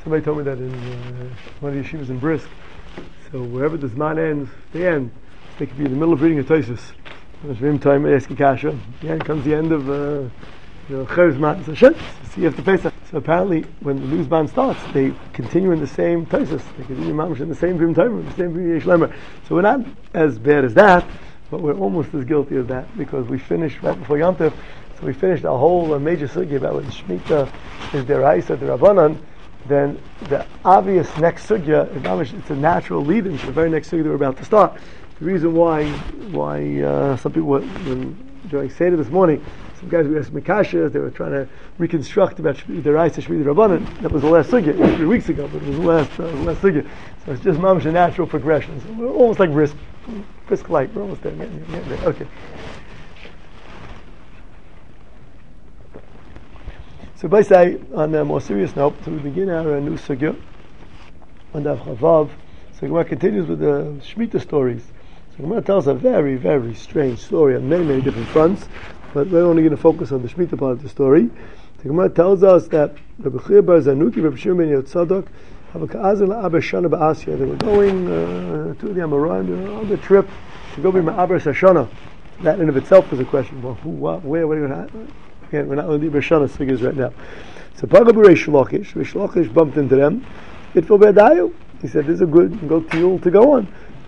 Somebody told me that in one of the yeshivas in Brisk. So wherever the Zman ends, they end. They could be in the middle of reading a Tosfos. There's room time, ask a kasha. Yeah, comes the end of Cher Zman. So shit, see after Pesach. So apparently, when the new Zman starts, they continue in the same Tosfos. They continue mamash in the same Vim Taimer, the same Vim Yesh Lemer. So we're not as bad as that, but we're almost as guilty as that because we finished right before Yom Tov. So we finished a whole major sugya about when Shemitah is deraisa, derabanan. Then the obvious next sugya, it's a natural lead-in to the very next sugya that we're about to start. The reason why some people, during Seder this morning, some guys were asking Mikashas, they were trying to reconstruct about deraisa, Shmita, Rabbanan. That was the last sugya, 3 weeks ago, but it was the last sugya. So it's just mamash a natural progression. So we're almost like brisk light. We're almost there. Okay. So basically, on a more serious note, so we begin our new sugya on the Chavav. So Gemara continues with the Shemitah stories. So Gemara tells a very, very strange story on many, many different fronts, but we're only going to focus on the Shemitah part of the story. So Gemara tells us that Rabbi Chia bar Zanuki, Rabbi Shimon ben Yotzadok, they were going to the Amoraim, they were on the trip to go be Ma'aber Sashana. That in of itself is a question. Well, who, what, where, what are you going to happen? Again, we're not on the Bershana figures right now. So Pagabu Reish Lachish bumped into them. It fell Bedayu. He said, "This is a good tiyul to go on.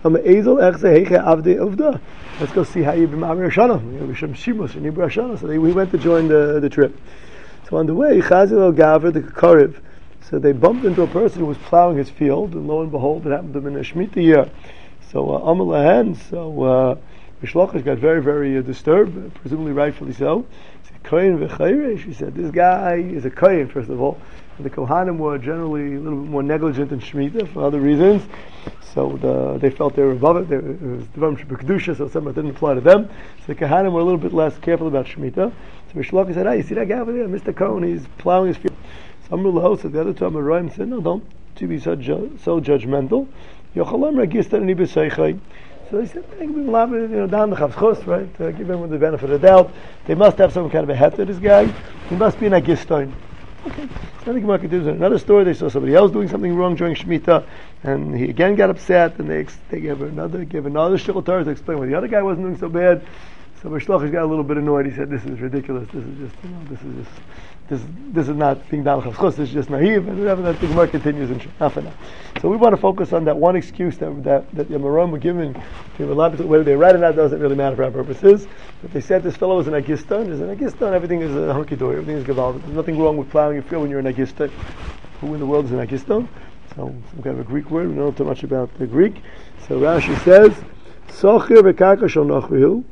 Let's go see how you be Ma'amir Shana. So we went to join the trip. So on the way, Chazil Gaver the Kariv. So they bumped into a person who was plowing his field, and lo and behold, it happened to them in a Shemitah year. So Amalahan, Reish Lachish got very, very disturbed, presumably rightfully so. She said, this guy is a Kohen, first of all. And the Kohanim were generally a little bit more negligent in Shemitah for other reasons. So they felt they were above it. It was Devarim Shebekdusha, so something didn't apply to them. So the Kohanim were a little bit less careful about Shemitah. So Reish Lakish said, you see that guy over there, Mr. Cohen, he's plowing his field. So Amrullah, so the other two Amoraim said, no, don't be so judgmental. Yochalam Registan and Ibisaychai. So he said, down the Chavschus, right? Give him the benefit of the doubt. They must have some kind of a het to this guy. He must be an Agiston. Okay. So I think Mark continues another story. They saw somebody else doing something wrong during Shemitah, and he again got upset, and they gave another shul Torah to explain why the other guy wasn't doing so bad. So Reish Lakish got a little bit annoyed. He said, "This is ridiculous. This is not being down Chavschus. This is just naive." And whatever that Gemara continues in Shafana. So we want to focus on that one excuse that the Amoraim were given to whether they read or not doesn't really matter for our purposes. But they said this fellow was an Agiston. There's an Agiston. Everything is a hunky dory. Everything is gavaldic. There's nothing wrong with plowing your field when you're an Agiston. Who in the world is an Agiston? So some kind of a Greek word. We don't know too much about the Greek. So Rashi says, "Socher v'karka shel nochrihu."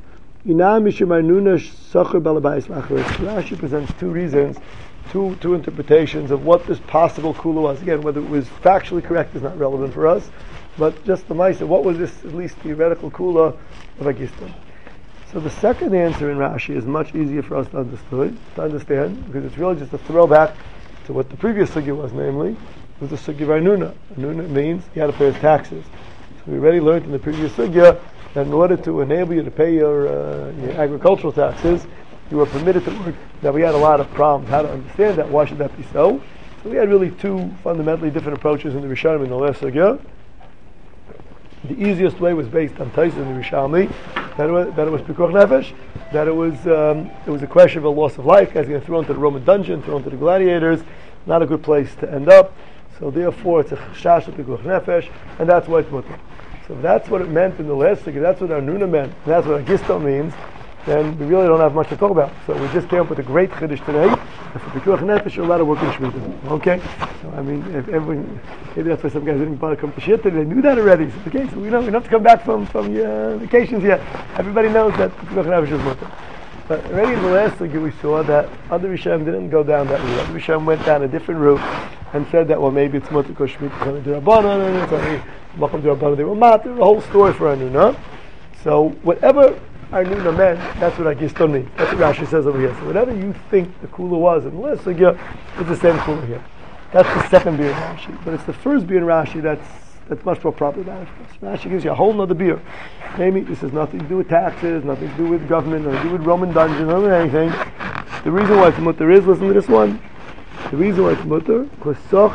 Rashi presents two reasons, two interpretations of what this possible kula was. Again, whether it was factually correct is not relevant for us, but just the mice of what was this at least theoretical kula of Agiston. So the second answer in Rashi is much easier for us to understand because it's really just a throwback to what the previous sugya was, namely, it was the sugya of Arnuna. Arnuna means he had to pay his taxes. So we already learned in the previous sugya that in order to enable you to pay your agricultural taxes, you were permitted to work. Now we had a lot of problems how to understand that. Why should that be so? So we had really two fundamentally different approaches in the Rishonim in the last sugya. The easiest way was based on Taisa in the Rishonim, that it was Pikuach Nefesh, that it was a question of a loss of life. Guys getting thrown to the Roman dungeon, thrown to the gladiators, not a good place to end up. So therefore, it's a chash of Pikuach Nefesh, and that's why it's mutter. So if that's what it meant in the last sugya, that's what Arnuna meant, and that's what Agisto means, then we really don't have much to talk about. So we just came up with a great chiddush today. And for Pikuach Nefesh, you're allowed to work in Shemitah. Okay? So I mean, if everyone, maybe that's why some guys didn't bother to come to Shir today. They knew that already. So, okay, so we don't have to come back from your vacations yet. Everybody knows that Pikuach Nefesh is mutter. But already in the last sugya we saw that other Rishonim didn't go down that route. Other Rishonim went down a different route and said that, well, maybe it's mutter because Shemitah is only d'Rabbanan, and it's only Makom d'Rabbanan, they were matter, the whole story for Arnuna. So whatever Arnuna meant, that's what Agiston means. That's what Rashi says over here. So whatever you think the kula was in the last sugya, it's the same kula here. That's the second beer in Rashi. But it's the first beer in Rashi that's much more proper about it for us. Rashi gives you a whole nother beer. Namely, this has nothing to do with taxes, nothing to do with government, nothing to do with Roman dungeons, nothing with anything. The reason why it's mutter is, listen to this one. The reason why it's mutter, because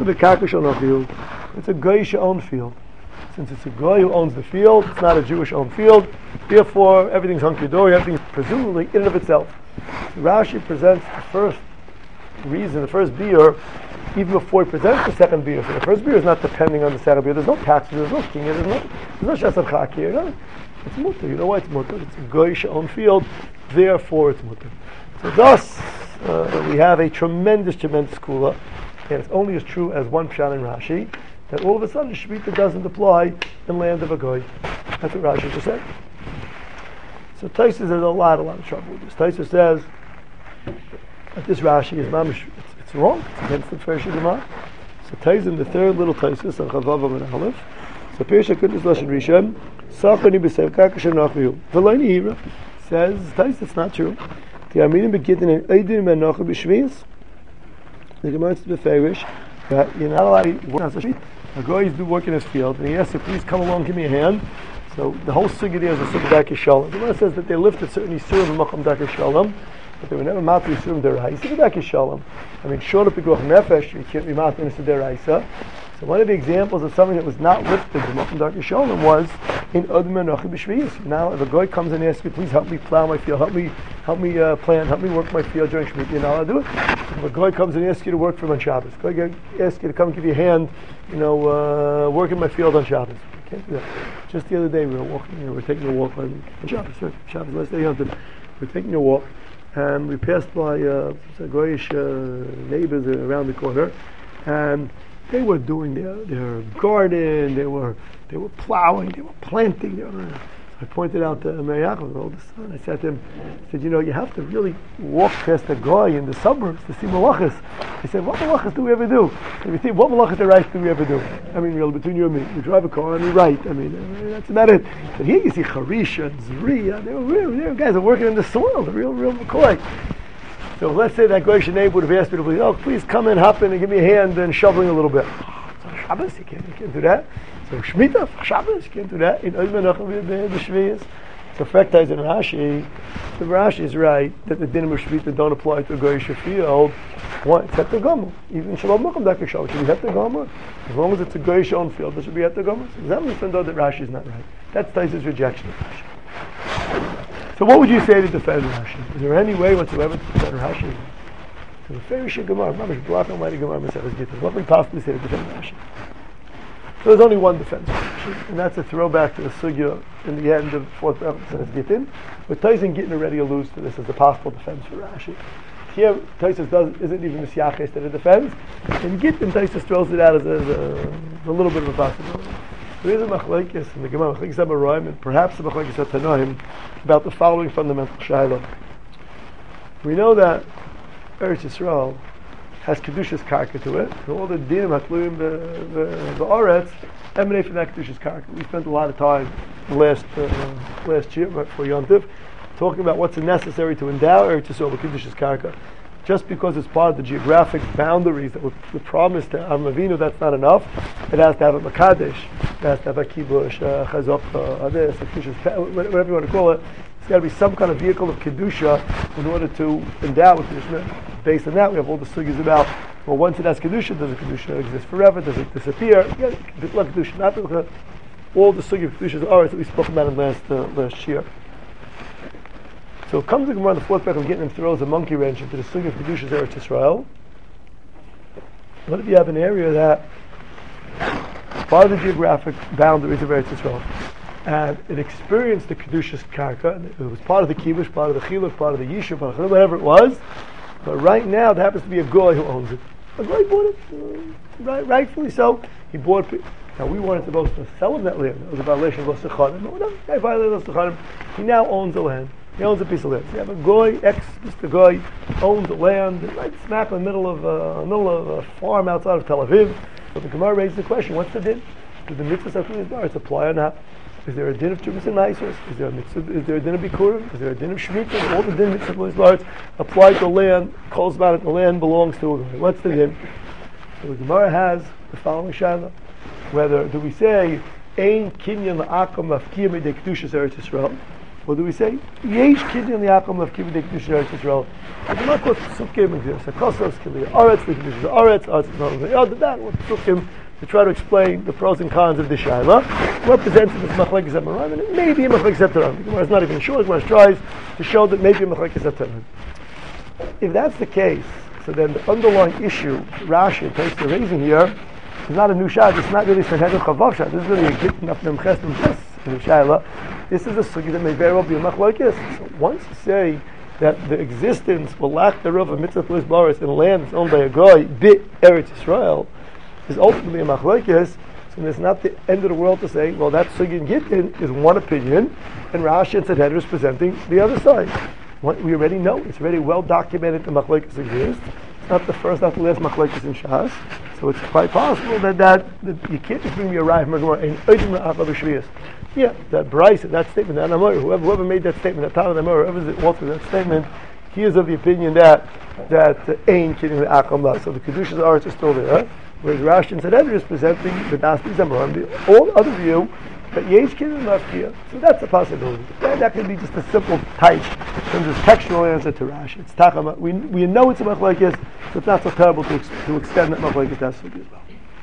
it's a goyish owned field. Since it's a goy who owns the field, it's not a Jewish owned field. Therefore, everything's hunky-dory, everything's presumably in and of itself. So Rashi presents the first reason, the first beer, even before he presents the second beer. So the first beer is not depending on the second beer. There's no taxes, there's no king, there's no shasam chak here. No, it's mutter. You know why it's mutter? It's a goyish owned field, therefore it's mutter. So thus, we have a tremendous kula, and it's only as true as one pshat in Rashi, that all of a sudden Shemitah doesn't apply in land of a goy. That's what Rashi just said. So Taisus has a lot of trouble with this. Taisus says that this Rashi is mamish, it's wrong, it's against the Fersha Gemara. So Taisus in the third little Taisus on Chavav and Aleph, so Pirsha Kudus Lashon Rishon, Sachani b'sev kakashem nachmiu. V'loini hira says Taisus it's not true. The Arminim begitten in Eidin Menocha b'Shvius. The Gemara is beferish that you're not allowed to work on the street. A guy do work in his field, and he asks, please come along, give me a hand. So the whole sugi there is a sugi Darkei Shalom. The Gemara says that they lifted certain Yisurim in Macham Darkei Shalom, but they were never matri Yisurim deraisa Darkei Shalom. I mean, short of Pikuach Nefesh, you can't be matri in deraisa. So one of the examples of something that was not lifted in Macham Darkei Shalom was in Odem Menochi B'Shviyus. Now, if a guy comes and asks you, please help me plow my field, help me plant, help me work my field during Shemitah, you're not allowed to do it. If a guy comes and asks you to work for him on Shabbos, a guy asks you to come and give you a hand, work in my field on Shabbos. You can't do that. Just the other day we were walking, we were taking a walk on Shabbos, Shabbos last day Yom. We were taking a walk, and we passed by some goyish neighbors around the corner, and they were doing their garden, they were plowing, they were planting. I pointed out to Mary Yaakov, the oldest son. I said to him, you have to really walk past a guy in the suburbs to see malachas. He said, what malachas do we ever do? If you think, what malachas the rights do we ever do? I mean, really, between you and me, we drive a car and we write. I mean, that's about it. But here you see Harisha and Zriya. They were guys that are working in the soil, the real McCoy. So let's say that Goyish neighbor would have asked me to please come and hop in and give me a hand in shoveling a little bit. Shabbos, you can't do that. So Shemitah, Shabbos, you can't do that. In Oizmenachim b'Shviyas. So Frektais in Rashi, the Rashi is right that the dinim of Shemitah don't apply to a Goyish field. One, it's Heter Gomer. Even Shalom Macham Darkei Shalom should be Heter Gomer. As long as it's a Goyish own field, there should be Heter Gomer. So that means that Rashi is not right. That's Taisus' rejection of Rashi. So what would you say to defend Rashi? Is there any way whatsoever to defend Rashi? So the Farish Gemara, Mamash Blach Almighty Gemara Maseches Gittin. What would we possibly say to defend Rashi? So there's only one defense for Rashi, and that's a throwback to the sugya in the end of fourth Maseches Gittin. But Taisus Gittin already alludes to this as a possible defense for Rashi. Here, Taisus isn't even Misyaches that it defends. In Gittin, Taisus throws it out as a little bit of a possibility. There is a machlekes in the Gemara, machlekes Amoraim, and perhaps a machlekes Tanoim about the following fundamental shayla. We know that Eretz Yisrael has kedushas karka to it, and all the dinim hatluyim ba'aretz emanate from that kedushas karka. We spent a lot of time last year, right before Yom Tov, talking about what's necessary to endow Eretz Yisrael with kedushas karka. Just because it's part of the geographic boundaries that were promised to Avram Avinu, that's not enough. It has to have a Makadesh, it has to have a Kibush, Chazok, whatever you want to call it. It's got to be some kind of vehicle of Kedusha in order to endow with Kedusha. Based on that, we have all the sugyas about, well, once it has Kedusha, does the Kedusha exist forever? Does it disappear? Kedusha, not all the sugyas of Kedusha are that we spoke about in last year. So comes the Gemara on the fourth parak of Gittin and throws a monkey wrench into the sugi of Kedusha's Eretz Yisrael. What if you have an area that part of the geographic boundaries of Eretz Yisrael, and it experienced the Kedusha's karka, and it was part of the kibush, part of the chiluk, part of the yishuv, whatever it was, but right now there happens to be a goy who owns it. A goy bought it, rightfully so. He bought it. Now we weren't supposed to sell him that land. It was a violation of Los Techanim. No, guy violated Los Techanim. He now owns the land. He owns a piece of land. So you have a goy, Mr. Goy, owns the land right smack in the middle of a farm outside of Tel Aviv. So the Gemara raises the question: what's the din? Do the mitzvahs of Chumash Baritz apply or not? Is there a din of Trumas and Meisos? Is there a din of Bikurim? Is there a din of Shemitah? All the din mitzvahs of Chumash Baritz apply to the land. Calls about it. The land belongs to a goy. What's the din? So the Gemara has the following shaila: whether do we say Ein Kinyan La'akom Mafkiyah Midei Kedushas Eretz Yisrael? Or do we say, Yesh Kinyan Li'akom Lafkiv B'dei Kedusha Eretz Yisrael? The Gemara quotes Psukim and Gzir Sakosos, Kili Aretz, the Kedusha Aretz, Aretz is not only other than what Psukim to try to explain the pros and cons of the Shaila, represented as Machlekes Amarim, and it may be a Machlekes Atarim. The Gemara is not even sure. The Gemara tries to show that maybe a Machlekes Atarim. If that's the case, so then the underlying issue Rashi takes the raising here is not a new shad. It's not really Sanhedrin Chavav shad. This is really a Gittin of Nemches Nemches in Shaila. This is a sugi that may very well be a Machlekes. So once you say that the existence or lack thereof of mitzvah Lis Baris in land that's owned by a goy bit Eretz Yisrael is ultimately a Machlekes. So it's not the end of the world to say, well, that sugi in Gittin is one opinion, and Rashi and Sanhedrin is presenting the other side. What we already know, it's already well documented the Machlekes exist. It's not the first, not the last Machlekes in Shas. So it's quite possible that you can't just bring me a raya from a Gemara in Odim Ra'av Shviyas. Yeah, that Bryce, that statement, that Amor, whoever made that statement, that Talmud Amor, whoever authored that statement, he is of the opinion that Ein Kidding the Akam. So the Kedushas Aretz is still there, whereas Rashi and Sanhedrin is presenting the Das Bizamor, and the all other view that Yesh Kidding Lafkia. So that's a possibility. That could be just a simple type in terms of textual answer to Rashi. It's Tachama. We know it's a Machlekes, so it's not so terrible to extend that Machlekes as well.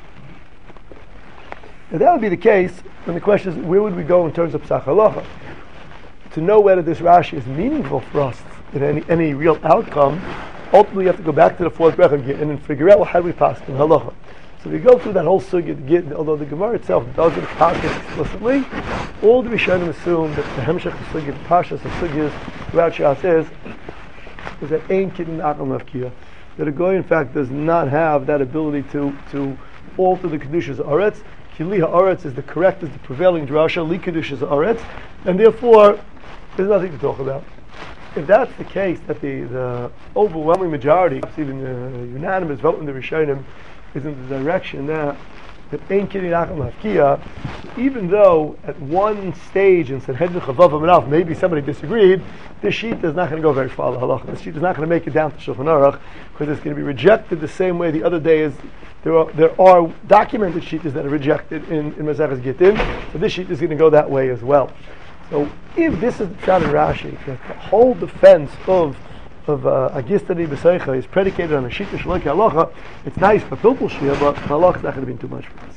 If that would be the case, then the question is, where would we go in terms of Psach Halacha? To know whether this Rashi is meaningful for us in any real outcome, ultimately you have to go back to the fourth Brech again and figure out, well, how do we pass in Halacha? So we go through that whole sugya, although the Gemara itself doesn't pass it explicitly, all the Rishonim assume that the Hemshech Sugya, the Pashas of Sugyas throughout Shas is that Ein Kiddin Akam Lafkia, that a Goy in fact does not have that ability to alter the Kedushas Aretz. Kili Ha'aretz is the correct, is the prevailing drasha, Li Kedushas Aretz, and therefore there's nothing to talk about. If that's the case, that the overwhelming majority, perhaps even the unanimous vote in the Rishonim, is in the direction that Ein Kiddin Akam Lafkia, even though at one stage in Sanhedrin Chavav Amenaf maybe somebody disagreed, this sheet is not going to go very far. This sheet is not going to make it down to Shulchan Aruch, because it's going to be rejected the same way the other day is. There are documented sheets that are rejected in Maseches Gittin, so this sheet is going to go that way as well. So if this is the Pshat in Rashi, that the whole defense of Agistani B'Seicha is predicated on a sheet of Shloki Halacha, it's nice for Pilpul Shia, but Halacha is not going to be too much for us.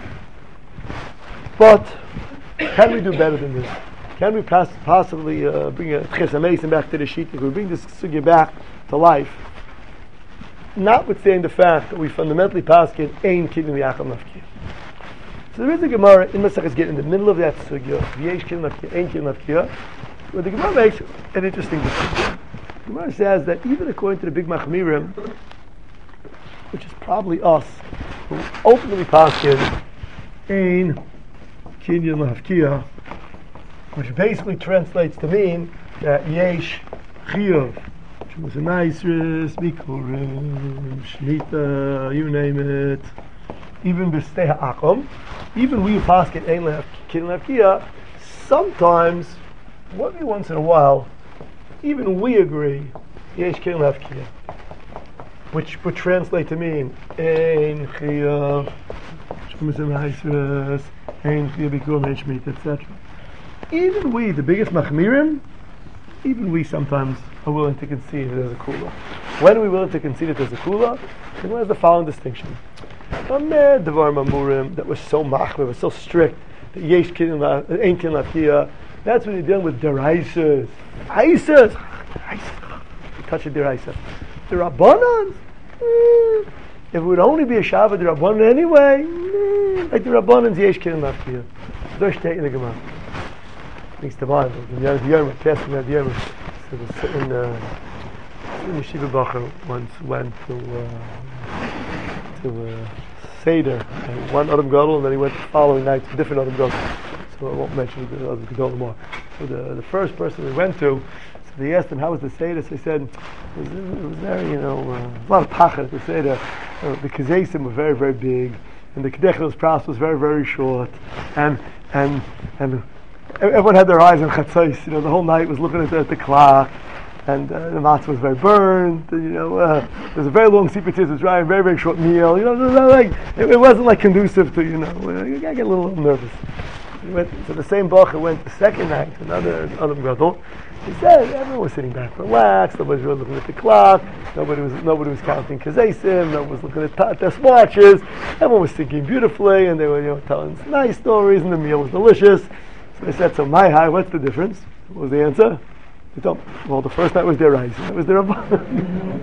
But can we do better than this? Can we possibly bring a Chesamesim back to the sheet? If we bring this sugya back to life, notwithstanding the fact that we fundamentally pass it Ein Kiddin Li'akam Lafkia. So there is a Gemara in Maseches Gittin in the middle of that sugya, Yesh Kiddin Lafkia, Ein Kiddin Lafkia, where the Gemara makes an interesting distinction. The Gemara says that even according to the Big Machmirim, which is probably us, who ultimately pass it Ein Kiddin Lafkia, which basically translates to mean that Yesh Chiyuv, was a nice Bikurim, Shmita, you name it, even B'stei Ha'akom, even we pass it Ein Kiddin Lafkia, sometimes, maybe once in a while, even we agree, Yesh Kiddin Lafkia, which would translate to mean Ein Chiyuv, was a nice Ein Chiyuv Bikurim, Ein Shmita, etc. Even we, the biggest Machmirim, even we sometimes are willing to concede it as a kula. When are we willing to concede it as a kula? There's the following distinction. That was so machmir, was so strict, that Yesh Kiddin Ein Kiddin Lafkia, that's when you're dealing with deraisas. Aisas! Touch a deraisa. The Rabbanans? If it would only be a Shabbat, the Rabbanan anyway, like the Rabbanans, Yesh Kiddin Lafkia. Don't stay in the Gemara. Thanks to Bible. The Yom passing that Yom. So the Yeshiva Bacher once went to Seder, and one Adam Gadol, and then he went the following night to a different Adam Gadol. So I won't mention the Adam Gadol more. So the first person we went to, so they asked him, how was the Seder? So he said, it was very, a lot of pachar at the Seder. The Kazesim were very, very big, and the Kedechos Pras was very, very short, and everyone had their eyes on Chatzos. The whole night was looking at the clock, and the matzah was very burnt. And, there's a very long sipur tis was dry, a very, very short meal. It wasn't like conducive to. You gotta get a little nervous. So the same Bacher went the second night to another Adam Gadol. He said everyone was sitting back relaxed, nobody was really looking at the clock, nobody was counting kazesim, nobody was looking at their watches, everyone was thinking beautifully, and they were telling nice stories, and the meal was delicious. So they said, so my high, what's the difference? What was the answer? They told me, well, the first night was their rice, that was their Rabbanan.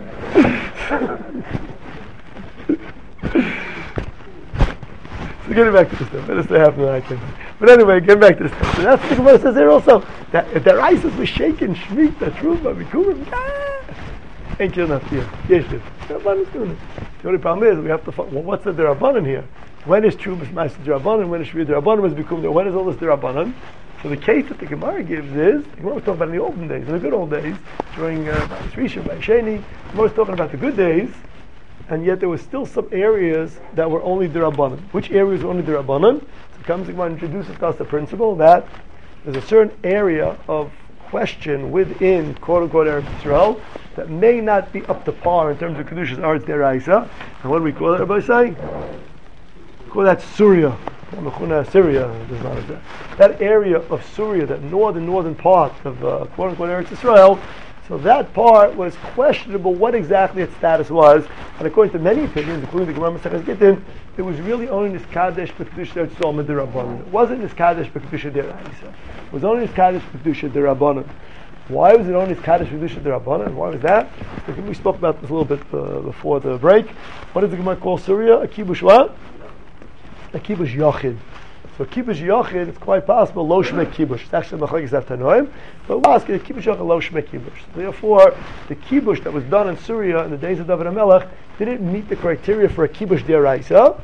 So getting back to the stuff, let us stay half an hour. But anyway, getting back to the stuff. So that's what the Gemara says there also. That if their isis was shaking, Shmit, that Truma, Bikurim, ain't you not here? Yes, the Rabbanan's doing it. The only problem is we have to find, well, what's the Rabbanan here? When is Trumas Master Rabbanan? When is Shmit Rabbanan? When is Bikurim? When is all this Rabbanan? So the case that the Gemara gives is, the Gemara was talking about in the olden days, in the good old days, during Rishon, by Sheni, the Gemara was talking about the good days, and yet there were still some areas that were only D'Rabbanan. Which areas were only D'Rabbanan? So comes the Gemara introduces to us the principle that there's a certain area of question within quote-unquote Eretz Yisrael that may not be up to par in terms of Kedushas Aretz Deraisa. And what do we call it, everybody say? We call that Syria. Syria, that area of Syria, that northern part of quote-unquote Eretz Yisrael, so that part was questionable what exactly its status was, and according to many opinions, including the Gemara Maseches Gittin, it was really only Niskadesh B'Kedusha Eretz Yisrael D'Rabbanan. It wasn't Niskadesh B'Kedusha D'Raisa. It was only Niskadesh B'Kedusha D'Rabbanan. Why was it only Niskadesh B'Kedusha D'Rabbanan? Why was that? We spoke about this a little bit before the break. What does the Gemara call Syria? A kibush what? A kibush yachid. So kibush yachid, it's quite possible lo shmei kibush. It's actually machlekes Tanoim, but we'll ask it kibush yachid lo shmei kibush. Therefore, the kibush that was done in Syria in the days of David HaMelech didn't meet the criteria for a kibush deraisa.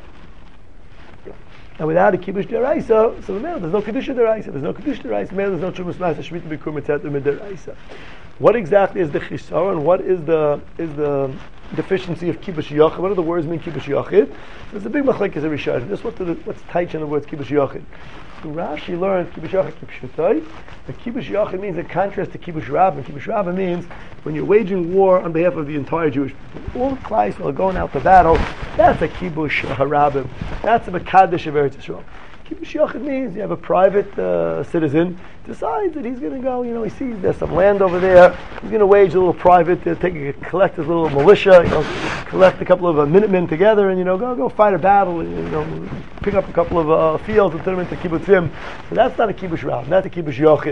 And without a kibush deraisa, so there's no kedusha deraisa. There's no kedusha deraisa. There's no trumas ma'aser shmita bikurim etc. deraisa. What exactly is the chisar and what is the deficiency of kibush yachid? What do the words mean kibush yachid? There's a big machlekes every shayr. This what's tight in the words kibush yachid. So Rashi learns kibush yachid kipshutai. The kibush yachid means a contrast to kibush rabba. Kibush rabba means when you're waging war on behalf of the entire Jewish people. All the Klais are going out to battle. That's a kibush harabim. That's a mekadesh of Eretz Yisrael. Kibush yachid means you have a private citizen decides that he's going to go, he sees there's some land over there, he's going to wage a little private, collect his little militia, collect a couple of Minutemen together and, go fight a battle, and, pick up a couple of fields and turn them into kibbutzim. So that's not a kibush rab, not a kibush yachid.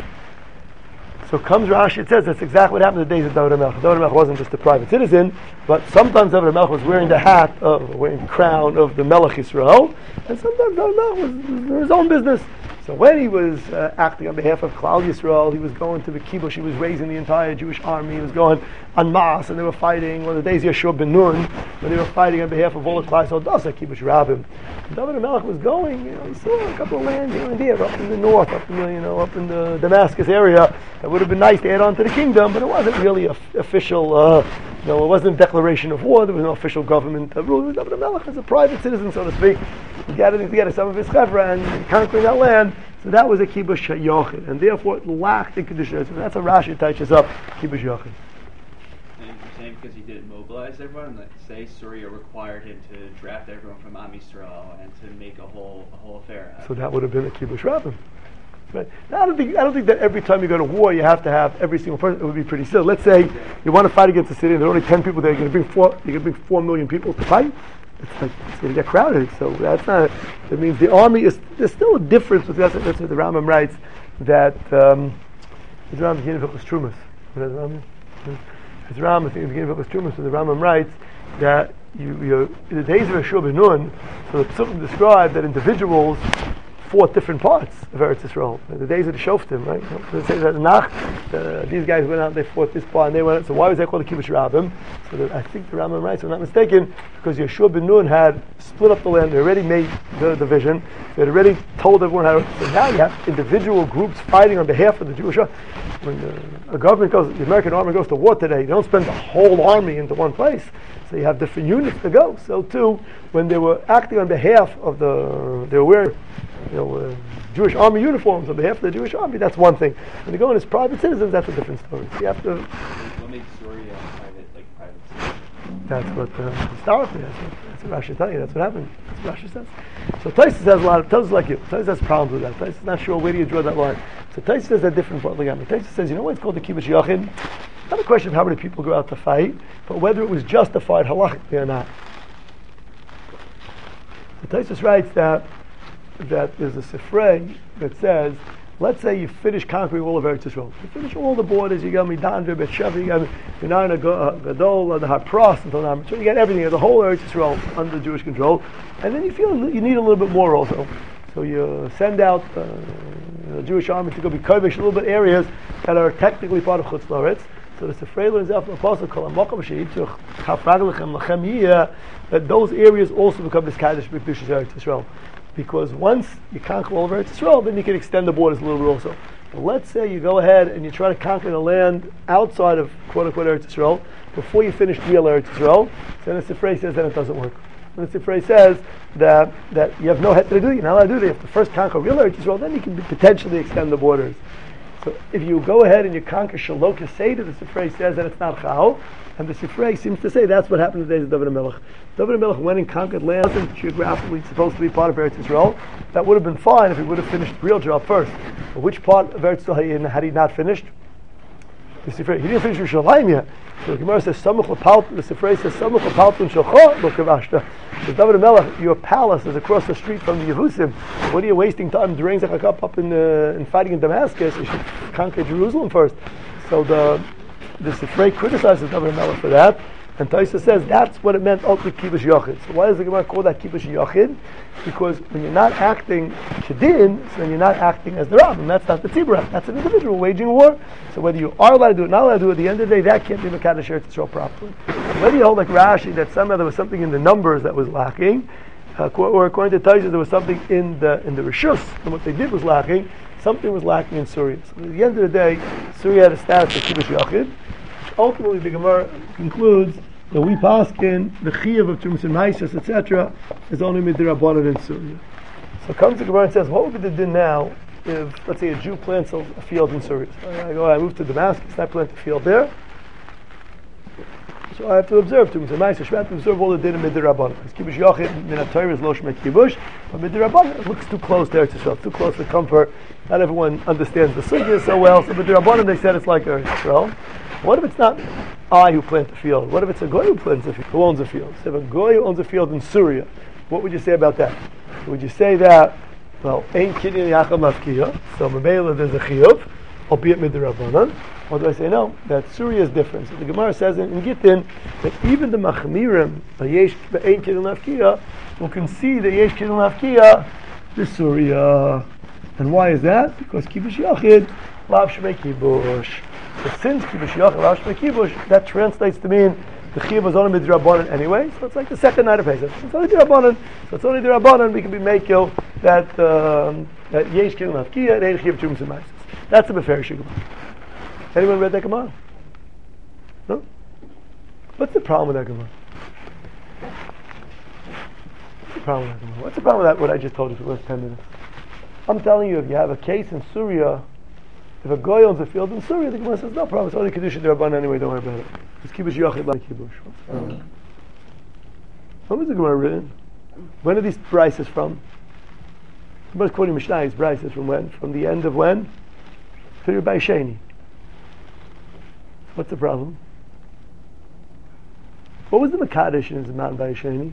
So comes Rashi, it says that's exactly what happened in the days of David HaMelech. David HaMelech wasn't just a private citizen, but sometimes David HaMelech was wearing the hat, wearing the crown of the Melech Yisrael, and sometimes David HaMelech was in his own business. So when he was acting on behalf of Klal Yisrael, he was going to the kibush, he was raising the entire Jewish army, he was going en masse, and they were fighting, one of the days Yeshua ben Nun, when they were fighting on behalf of all the Klal Yisrael, that's a kibush rabbim. David HaMelech was going, he saw a couple of lands here and there, up in the north, up in the Damascus area, that would have been nice to add on to the kingdom, but it wasn't really official, it wasn't a declaration of war, there was no official government rule. David HaMelech was a private citizen, so to speak. He gathered together some of his chevra and conquering that land. So that was a kibush yachid, and therefore it lacked the kedusha. So that's a Rashi touches up kibush yachid. And you're saying because he didn't mobilize everyone, like say Syria required him to draft everyone from Am Yisrael and to make a whole affair. So that would have been a kibush rabbim. Right. Now, I don't think that every time you go to war you have to have every single person. It would be pretty silly. Let's say you want to fight against a city and there are only 10 people there. You're going to bring 4 million people to fight. It's going to get crowded. So that's not. That means the army is. There's still a difference. That's what the Rambam writes that the Rambam beginning of was Trumas. The Rambam beginning of was Trumas. So the Rambam writes that you in the days of Yeshua ben Nun, so the Psukim describe that individuals fought different parts of Eretz Yisrael. The days of the Shoftim, right? So it says that Nacht, these guys went out, they fought this part, and they went out. So why was that called a kibush rabbim? So I think the Rambam writes, if I'm not mistaken, because Yeshua ben Nun had split up the land, they already made the division, they had already told everyone how to. So now you have individual groups fighting on behalf of the Jewish. When a government goes, the American army goes to war today, they don't spend the whole army into one place. So you have different units to go. So too, when they were acting on behalf of they were wearing Jewish army uniforms on behalf of the Jewish army, that's one thing. When they go in as private citizens, that's a different story. So you have to. What makes Syria private citizen? That's what historically. That's what Rashi telling you. That's what happened. That's what Rashi says. So Tosfos has a lot of Tosfos like you. Tosfos has problems with that. Tosfos is not sure where do you draw that line. So Tosfos says a different point. Tosfos says, you know why it's called the kibbutz yachid? Not a question of how many people go out to fight, but whether it was justified halachically or not. So Tosfos writes that there's a sifrei that says, let's say you finish conquering all of Eretz Yisrael. You finish all the borders, you got Midandra, Bet-Sheva, you got Minarna, Gadol, the Hapros, until now. So you got everything, the whole Eretz Yisrael under Jewish control. And then you feel you need a little bit more also. So you send out the Jewish army to go be kovish a little bit areas that are technically part of Chutz La'aretz. So the Sifrei learns out from the Apostle, that those areas also become this Kaddish B'Kedushas Eretz Yisrael. Because once you conquer all of Eretz Yisrael, then you can extend the borders a little bit also. But let's say you go ahead and you try to conquer the land outside of quote-unquote Eretz Yisrael before you finish real Eretz Yisrael, then the Sifrei says that it doesn't work. And the Sifrei says that you have no head to do it. You're not allowed to do it. You have to first conquer real Eretz Yisrael, then you can potentially extend the borders. So if you go ahead and you conquer Shalok Seder, the Sifrei says that it's not Chal, and the Sifrei seems to say that's what happened in the days of David HaMelech. David HaMelech went and conquered land that wasn't geographically supposed to be part of Eretz Yisrael. That would have been fine if he would have finished the real job first. But which part of Eretz Yisrael had he not finished? The Sifrei, he didn't finish Yerushalayim yet. So the Gemara says, Samuch L'Palt, the Sifrei says, Samuch L'Paltun Shalcho Lo Kavashta. So David HaMelech, your palace is across the street from the Yevusim. What are you wasting time during Zechakah up in fighting in Damascus? You should conquer Jerusalem first. So the Sifrei criticizes David HaMelech for that. And Tosfos says that's what it meant ultimately kibbutz yachid. So why does the Gemara call that kibbutz yachid? Because when you're not acting kedin, so then you're not acting as the Rav, and that's not the tzibur. That's an individual waging war. So whether you are allowed to do it, not allowed to do it, at the end of the day, that can't be Mekadosh Eretz Yisrael properly. Whether you hold like Rashi that somehow there was something in the numbers that was lacking, or according to Tosfos there was something in the Rishus, and what they did was lacking. Something was lacking in Surya. So at the end of the day, Surya had a status of kibbutz yachid. Ultimately, the Gemara concludes that we paskin the chiyuv of Trumas and Maisas, etc., is only midrabanan in Surya. So comes the Gemara and says, what would be the din now if, let's say, a Jew plants a field in Surya? So I move to Damascus, I plant a field there. So I have to observe Trumas and Maisas. I have to observe all the din in midrabanan. Because kibbutz yachid min haTorah is lo shmei kibush, but midrabanan it looks too close to Eretz Yisrael, too close to comfort. Not everyone understands the sugya so well. So midrabanan they said it's like Eretz Yisrael. What if it's not I who plant the field? What if it's a goy who plants the field, who owns the field? So if a goy who owns a field in Syria, what would you say about that? Would you say that, well, ain't kidin yachal mafkiya, so memela there's a chiyuv, albeit midrabanan? Or do I say no? That Syria is different. So the Gemara says in Gittin that even the machmirim, yesh ain't kidin mafkiya, will concede that yesh kidin mafkiya is Syria. And why is that? Because kibbutz yachid lav shmei kibush. But since kibbutz yachid lav shmei kibush, that translates to mean the chiyuv is only midrabanan anyway. So it's like the second night of Pesach. It's only midrabanan. So it's only midrabanan. We can be mekel that yesh kidin mafkiya and ein chiyuv Trumas and Maisas. That's the beferish Gemara. Anyone read that Gemara? No. What's the problem with that Gemara? What's the problem with that Gemara? What's the problem with that? What I just told you for the last 10 minutes. I'm telling you, if you have a case in Syria, if a guy owns a field in Syria, the Gemara says, no problem, it's only Kedusha D'Rabbanan anyway, don't worry about it. It's Kibush Yachid like Kibush. When was the Gemara written? When are these brises from? The Gemara's quoting Mishnah's brises from when? From the end of when? Period by Sheni. What's the problem? What was the Mekadosh in Zman by Sheni?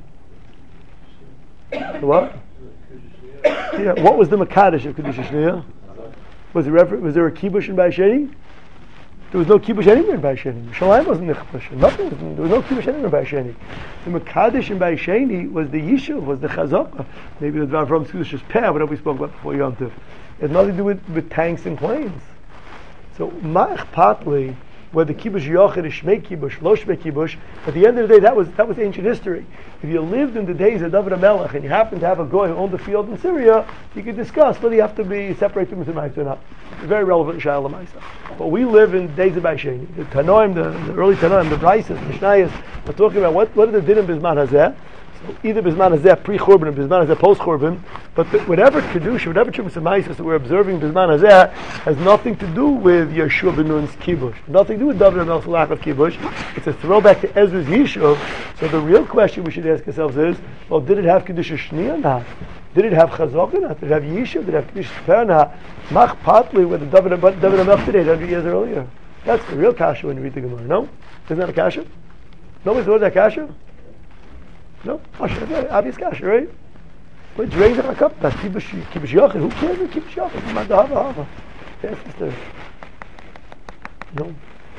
The what? Yeah, what was the Mekadosh of Kedusha Shneya? Was there a kibush in Bayesheni? There was no kibush anywhere in Bayesheni. Shalim wasn't nichbush. Nothing. There was no kibush anywhere in Bayesheni. The Mekadosh in Bayesheni was the Yishuv, was the Chazakah. Maybe the Dvar from Kedusha's Peh, whatever we spoke about before Yom Tov. It had nothing to do with tanks and planes. So Ma'ach Patli, whether kibush yachid is shmei kibush, lo shmei kibush, at the end of the day, that was ancient history. If you lived in the days of David HaMelech and you happened to have a goy who owned the field in Syria, you could discuss whether you have to be separated from the Ma'aseh or not. It's very relevant in Sha'al Ma'aseh. But we live in days of Bayesheni. The Tanoim, the early Tanoim, the Brises, the Mishnayos, are talking about what are the dinim bisman hazeh. So either Bisman Hazeh pre-Churban or Bisman Hazeh post-Churban, but whatever Kedusha, whatever Chumas HaMaisos that we're observing Bisman Hazeh has nothing to do with Yeshua ben Nun's Kibush. Nothing to do with David HaMelech's lack of Kibush. It's a throwback to Ezra's Yishuv. So the real question we should ask ourselves is, well, did it have Kedusha Shniya or not? Did it have Chazak or not? Did it have Yishuv? Did it have Kedusha Sefer or not? Mach Patli with the David HaMelech did 800 years earlier. That's the real kasha when you read the Gemara, no? Isn't that a kasha? Nobody's thought that kasha? No? Obvious kasha, right? But drains in a cup. That's Kibush Yachid. Who cares about Kibush Yachid? Man, the Hava. Yes, sister. No.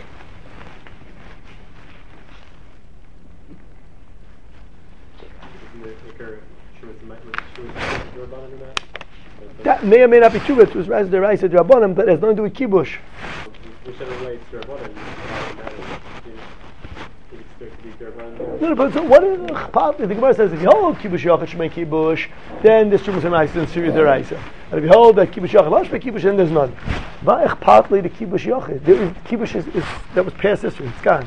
That may or may not be true. It was Raz Deraisa Drabanim, but it has nothing to do with Kibush. Whichever way it's Drabanim, No, but so what is the Gemara says if you hold Kibush Yachid Shmei Kibush, then there's Chumas HaMaisos and Sirius Deraisa. And if you hold that Kibush Yachid Lo Shmei Kibush, then there's none. Va'ech partly the Kibush Yachid. Kibush is that was past history. It's gone.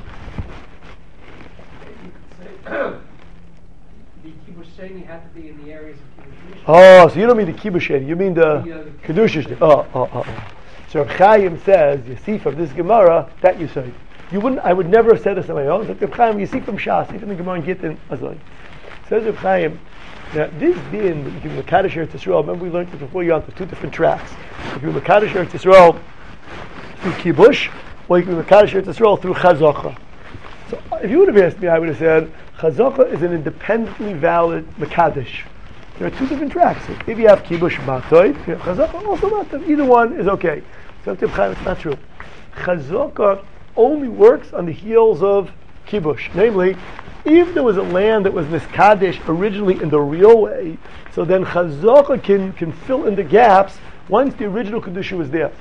The Kibush Sheni had to be in the areas of Kibush. Oh, so you don't mean the Kibush Sheni, you mean the Kedusha Sheni. Oh. So Reb Chaim says, you see from this Gemara, that you say. I would never have said this on my own. But Reb Chaim, you see from Shas, see from the Gemara and Gittin, Azoi. Says Reb Chaim, now this din, that you give Mekadosh Eretz Yisrael, remember we learned it before, you're on the two different tracks. You give Mekadosh Eretz Yisrael through Kibush, or you give Mekadosh Eretz Yisrael through Chazakha. So if you would have asked me, I would have said, Chazakha is an independently valid Mekadosh. There are two different tracks. If you have Kibush Matoid, you have Chazakha also Matoid. Either one is okay. So Reb Chaim, it's not true. Chazakha only works on the heels of Kibush. Namely, if there was a land that was Niskadesh originally in the real way, so then Chazakha can fill in the gaps once the original Kedusha was there.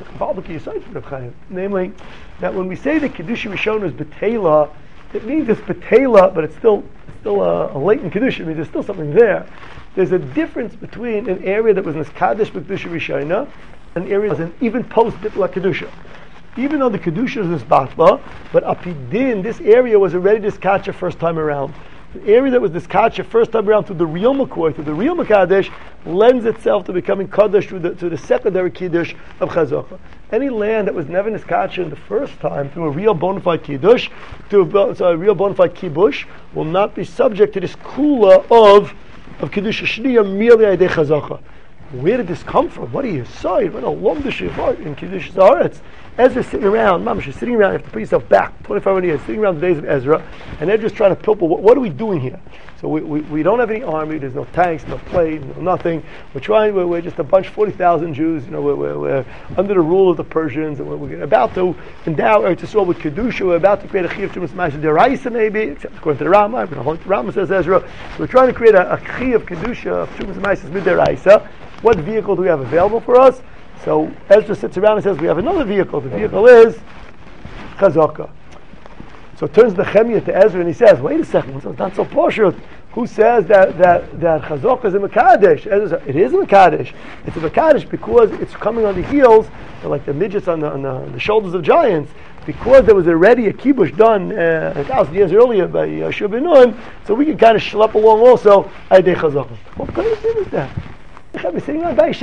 Namely, that when we say the Kedusha Rishon is Betela, it means it's Betela, but it's still a latent Kedusha. It means there's still something there. There's a difference between an area that was Niskadesh Kedusha Rishona and an area that was even post-Bitla Kedusha. Even though the Kedusha is Nisbatla, but Apidin, this area was already Niskacha first time around. The area that was Niskacha first time around through the real Makor, through the real Makadesh, lends itself to becoming Kaddish through the secondary Kiddush of Chazakha. Any land that was never Niskacha in the first time through a real bona fide Kiddush, a real bona fide Kibush, will not be subject to this Kula of Kiddush Shniya merely Aydei Chazakha. Where did this come from? What do you say? What a long in Kiddush Zaaretz. Ezra's sitting around, Mamash is sitting around, you have to put yourself back 25 years, sitting around the days of Ezra, and they're just trying to pilpul, what are we doing here? So we don't have any army, there's no tanks, no planes, no nothing. We're just a bunch, 40,000 Jews, we're under the rule of the Persians, and we're about to endow Eretz Yisrael with Kedusha, we're about to create a Chi of Chumas HaMaisos Deraisa maybe, except according to the Rama, we're going to hold the Rama, says Ezra. So we're trying to create a Chi of Kedusha of Chumas HaMaisos Deraisa. What vehicle do we have available for us? So Ezra sits around and says, we have another vehicle. The vehicle is Chazakha. So it turns the Nehemiah to Ezra and he says, wait a second, it's not so poshut. Who says that Chazakha is a Mekadesh? Ezra says, it is a Mekadesh. It's a Mekadesh because it's coming on the heels, like the midgets on the shoulders of giants, because there was already a kibush done 1,000 years earlier by Yeshua ben Nun, so we can kind of schlep along also Aydei Chazakha. What kind of thing is that? Sitting on Where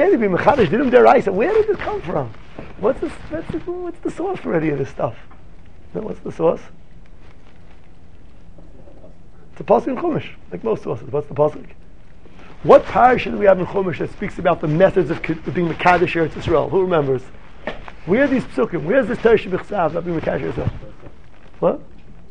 did this come from? What's the source for any of this stuff? What's the source? It's a pasuk in Chumash, like most sources. What's the pasuk? What parasha do we have in Chumash that speaks about the methods of being Mekadosh Eretz Yisrael? Who remembers? Where are these psukim? Where's this Torah B'chsav about being Mekadosh Yisrael? What?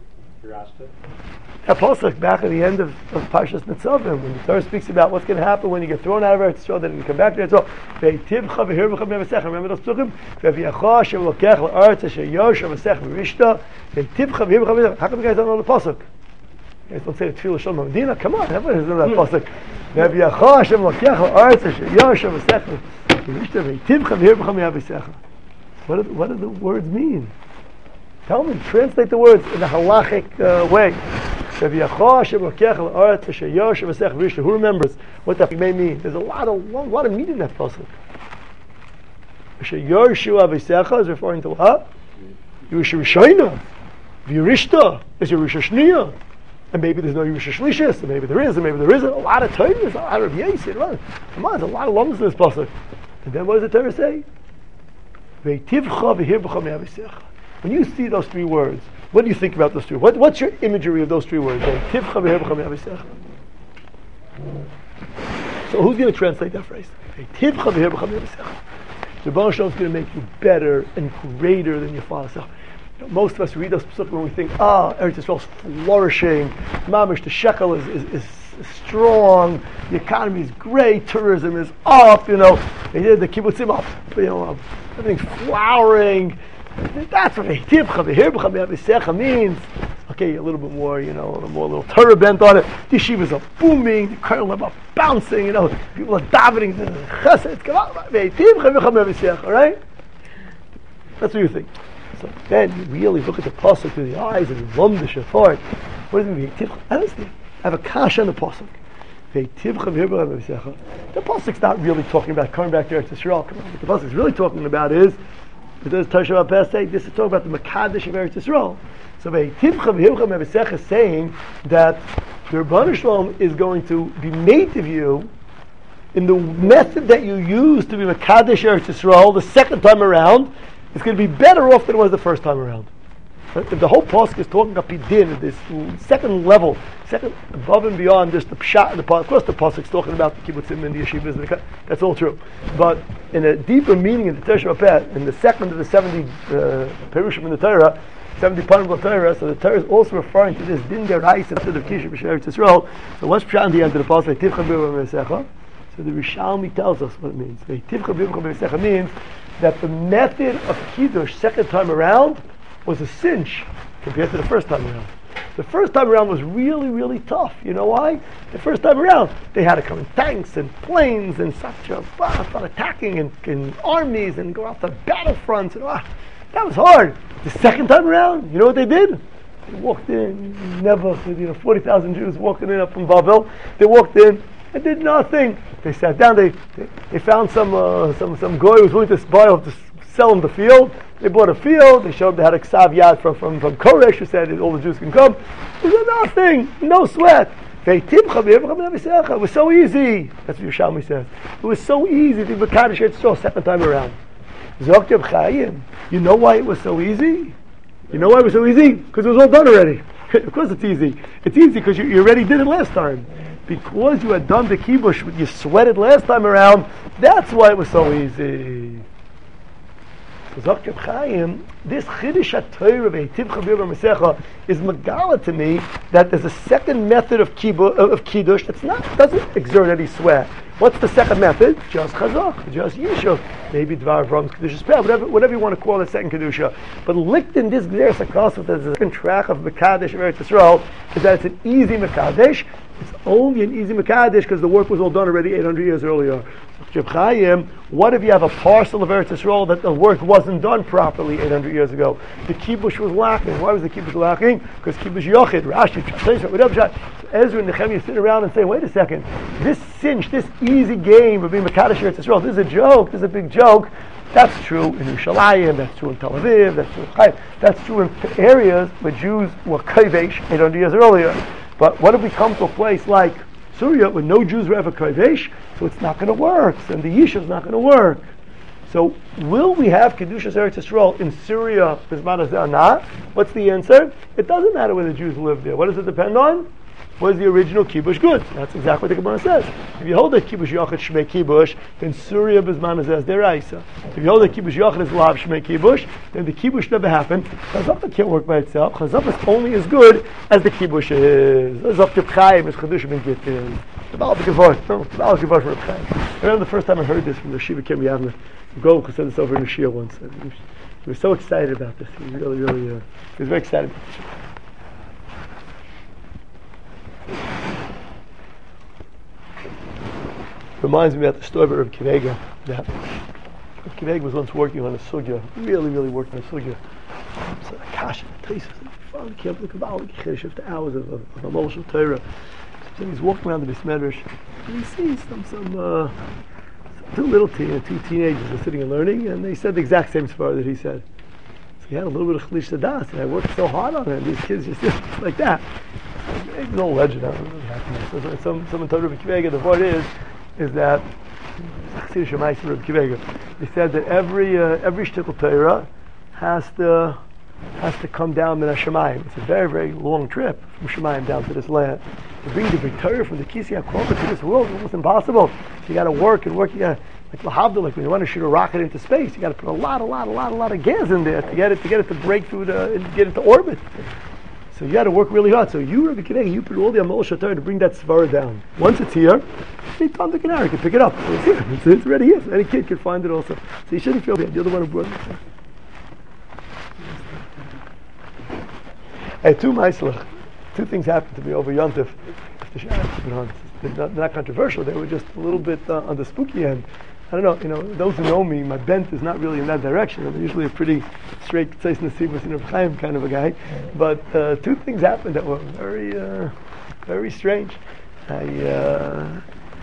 That pasuk back at the end of Parshas Nitzavim, when the Torah speaks about what's going to happen when you get thrown out of Eretz Yisrael, then you come back to Eretz Yisrael. Remember those psukim? How come you guys don't know the pasuk? You guys don't say the Tefillah Shalom Medina? Come on, everyone knows that pasuk. What do the words mean? Tell me, translate the words in a halachic way. Who remembers what that may mean? There's a lot of meat in that pasuk. Yorshu is referring to what? Yerusha Rishayna. V'Yerishta is Yerusha Shniya. And maybe there's no Yerusha Shlishis, and maybe there is, and maybe there isn't. A lot of Torah, a lot of Yesir, come on, there's a lot of lumps in this pasuk. And then what does the Torah say? When you see those three words, what do you think about those three? What's your imagery of those three words? So who's going to translate that phrase? The Baruch Shalom is going to make you better and greater than your father. Most of us read those psukim when we think, Eretz Yisrael is flourishing, Mamish, the shekel is strong, the economy is great, tourism is up, they did the kibbutzim up, everything's flowering. That's what V'Hirbucha means. Okay, a little bit more, a little Torah bent on it. The yeshivas are booming, the Kohelim are bouncing, people are davening, chesed, all right? That's what you think. So then you really look at the pasuk through the eyes and you lumdish your heart. What does it mean? I understand. I have a kash on the pasuk. The pasuk's not really talking about coming back to Eretz Yisrael. What the pasuk's really talking about is, because Tasha B'Peh say, this is talking about the Makadesh of Eretz Yisrael. So V'Heitivcha is saying that the Rebbeinu Shalom is going to be made of you in the method that you use to be Makadesh Eretz Yisrael the second time around. It's going to be better off than it was the first time around. Right? If the whole pasuk is talking about Pidin, this second level, second above and beyond just the pshat and the pasuk. Of course, the pasuk is talking about the kibbutzim and the yeshivas. That's all true. But in a deeper meaning in the Tasha B'Peh, in the second of the 70 perushim in the Torah, 70 panim of Torah, so the Torah is also referring to this din deraisa instead of kisha b'sheretz Yisrael. So what's pshat in the end of the pasuk? Tivcha b'yom v'secha. So the Rishalmi tells us what it means. Tivcha b'yom v'secha means that the method of Kiddush second time around was a cinch compared to the first time around. The first time around was really, really tough. You know why? The first time around, they had to come in tanks and planes and start attacking in armies and go out to battlefronts. And that was hard. The second time around, you know what they did? They walked in, 40,000 Jews walking in up from Babel. They walked in and did nothing. They sat down. They found some goy who was willing to sell them the field. They bought a field. They showed them they had a ksav yad from Koresh who said all the Jews can come. It was nothing, no sweat. It was so easy. That's what Yerushalmi says. It was so easy to be Mekadosh Eretz Yisrael second time around. Zok Chaim. You know why it was so easy? You know why it was so easy? Because it was all done already. Of course it's easy. It's easy because you already did it last time. Because you had done the kibush, you sweated last time around, that's why it was so easy. So Zok Chaim, this Chiddush HaTorah V'Heitivcha b'yom v'secha is megala to me that there's a second method of kiddush that's doesn't exert any sweat. What's the second method? Just chazach, just yishuv, maybe dvar Avram's kedusha spell, whatever you want to call the second kedusha. But licked in this gzeres hakasuf, there's a second track of mekadesh of Eretz Yisrael, is that it's an easy mekadesh. It's only an easy mekadesh because the work was all done already 800 years earlier. What if you have a parcel of Eretz Yisrael that the work wasn't done properly 800 years ago? The kibush was lacking. Why was the kibush lacking? Because kibush yochid, Rashi, whatever. So Ezra and Nehemiah sit around and say, wait a second, this cinch, this easy game of being Mekadosh Eretz Yisrael, this is a joke, this is a big joke. That's true in Yerushalayim, that's true in Tel Aviv, that's true in Chaim, that's true in areas where Jews were kovesh 800 years earlier. But what if we come to a place like Syria where no Jews were ever kovesh, so it's not going to work, and the yishuv's not going to work. So will we have Kedushas Eretz Yisrael in Syria bisman hazeh or not? What's the answer? It doesn't matter where the Jews live there. What does it depend on? Was the original kibush good? That's exactly what the Gemara says. If you hold that kibush yachid shmei kibush, then Syria bisman hazeh is deraisa. If you hold that kibush yachid is lav shmei kibush, then the kibush never happened. Chazaka can't work by itself. Chazaka is only as good as the kibush is. Chazaka Chaim is chedush ben gittin. I remember the first time I heard this from the Shiva Kim Yavna. Go said this over in the Shia once. He was so excited about this. He really, he was very excited about this. Reminds me about the story of Reb Kinega. That Reb Kinega was once working on a sugya, really working on a sugya. So Akash, the can't look about after hours of a Moshe Torah. So he's walking around the Bismedrash and he sees some two teenagers are sitting and learning, and they said the exact same svara that he said. So he had a little bit of chlish das, and I worked so hard on it, and these kids just like that. It's an old legend. I don't really happen. So someone told Rabbi Akiva Eiger, the word is that they said that every shtickle Torah has to come down Min HaShamayim. It's a very, very long trip from Shemayim down to this land. To bring the big Torah from the Kisei HaKorbah to this world is almost impossible. So you got to work and work. You got like lahavdil, like when you want to shoot a rocket into space, you got to put a lot of gas in there to get it to break through and get into orbit. So you got to work really hard. So you, Rabbi Akiva Eiger, you put all the Amal Shatar to bring that svara down. Once it's here, Tom, Dick, and Harry can pick it up. So it's here. It's already here. So any kid can find it also. So you shouldn't feel bad. You're the one who brought it. Hey, two things happened to me over Yontif. They're not controversial. They were just a little bit on the spooky end. I don't know. Those who know me, my bent is not really in that direction. I'm usually a pretty straight, Tzais Nesivos in Chaim kind of a guy. But two things happened that were very, very strange. I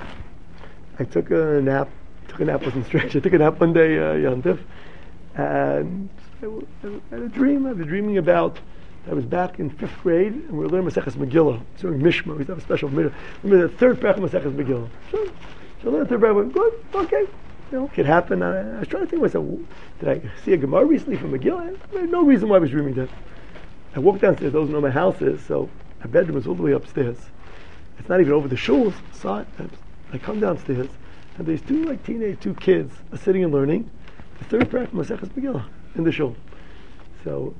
took a nap. Wasn't strange. I took a nap one day, Yontif, and I had a dream. I was dreaming about. I was back in 5th grade, and we were learning Maseches Megillah. Doing Mishma. We used to have a special Megillah. Remember the third parak of Maseches Megillah. So I learned the third parak. I went, good, okay. It could happen. I was trying to think to myself, did I see a Gemara recently from Megillah? There's no reason why I was dreaming that. I walked downstairs. Those who know my house is, so my bedroom was all the way upstairs. It's not even over the shul. I come downstairs, and there's two kids are sitting and learning the third parak of Maseches Megillah in the shul. So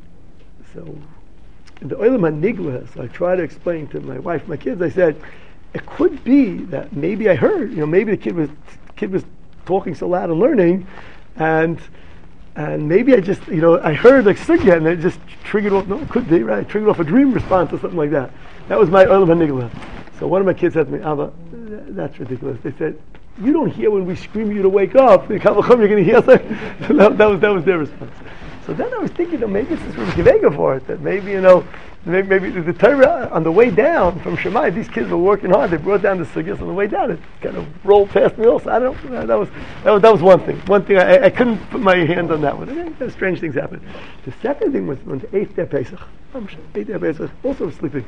in the Olam HaNigla, so I try to explain to my wife, my kids, I said, it could be that maybe I heard, maybe the kid was talking so loud and learning, and maybe I just, I heard like sugya, and it just triggered off, no, it could be, right? Triggered off a dream response or something like that. That was my Olam HaNigla. So one of my kids said to me, Abba, that's ridiculous. They said, you don't hear when we scream you to wake up, you're going to hear something. that was their response. So then I was thinking, maybe it's Rabbi Akiva Eiger for it. That maybe, maybe the Torah on the way down from Shemai, these kids were working hard. They brought down the sugyas on the way down. It kind of rolled past me also. I don't know. That was one thing. One thing I couldn't put my hand on that one. Okay, strange things happened. The second thing was on the 8th day of Pesach. 8th day of Pesach. Also was sleeping.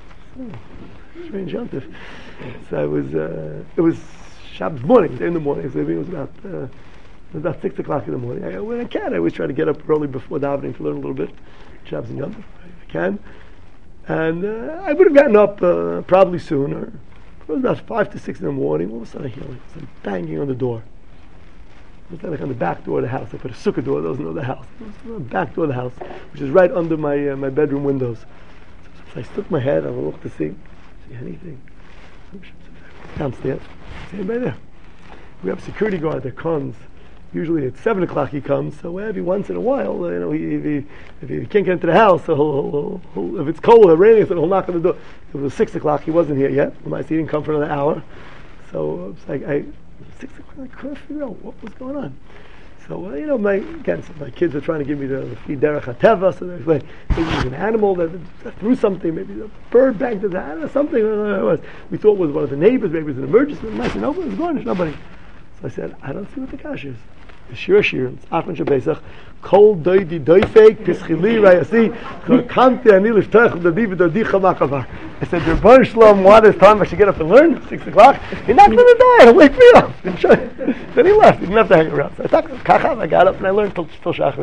Strange yontif. So it was Shabbos morning. In the morning. So it was about 6 o'clock in the morning. When I can, I always try to get up early before davening to learn a little bit. Shabbos and Yom Tov, if I can. And I would have gotten up probably sooner. It was about 5 to 6 in the morning. All of a sudden I hear some banging on the door. It was like on the back door of the house. I put a sukkah door, those know the house. It was on the back door of the house, which is right under my bedroom windows. So I stuck my head, I looked to see anything. Downstairs. See anybody there? We have a security guard that comes. Usually at 7 o'clock he comes, so every once in a while, if he can't get into the house, so he'll, if it's cold or raining, so he'll knock on the door. It was 6 o'clock, he wasn't here yet. He didn't come for another hour. So it's like, 6 o'clock, I couldn't figure out what was going on. So, my kids are trying to give me the feed derech hateva, so there's like, maybe it was an animal that threw something, maybe a bird banged into the hand or something. I don't know what it was. We thought it was one of the neighbors, maybe it was an emergency. I said, no, it's going, there's nobody. So I said, I don't see what the kash is. Shir, it's Achron Shabesach. Kol doidi doifek pischili rayasi kanti ani liftach the divid odicha makavar. I said, your Bar Shalom, what is time I should get up and learn? 6 o'clock. He knocked on the door. He'll wake me up. Then he left. He didn't have to hang around. So I got up and I learned till Shachris.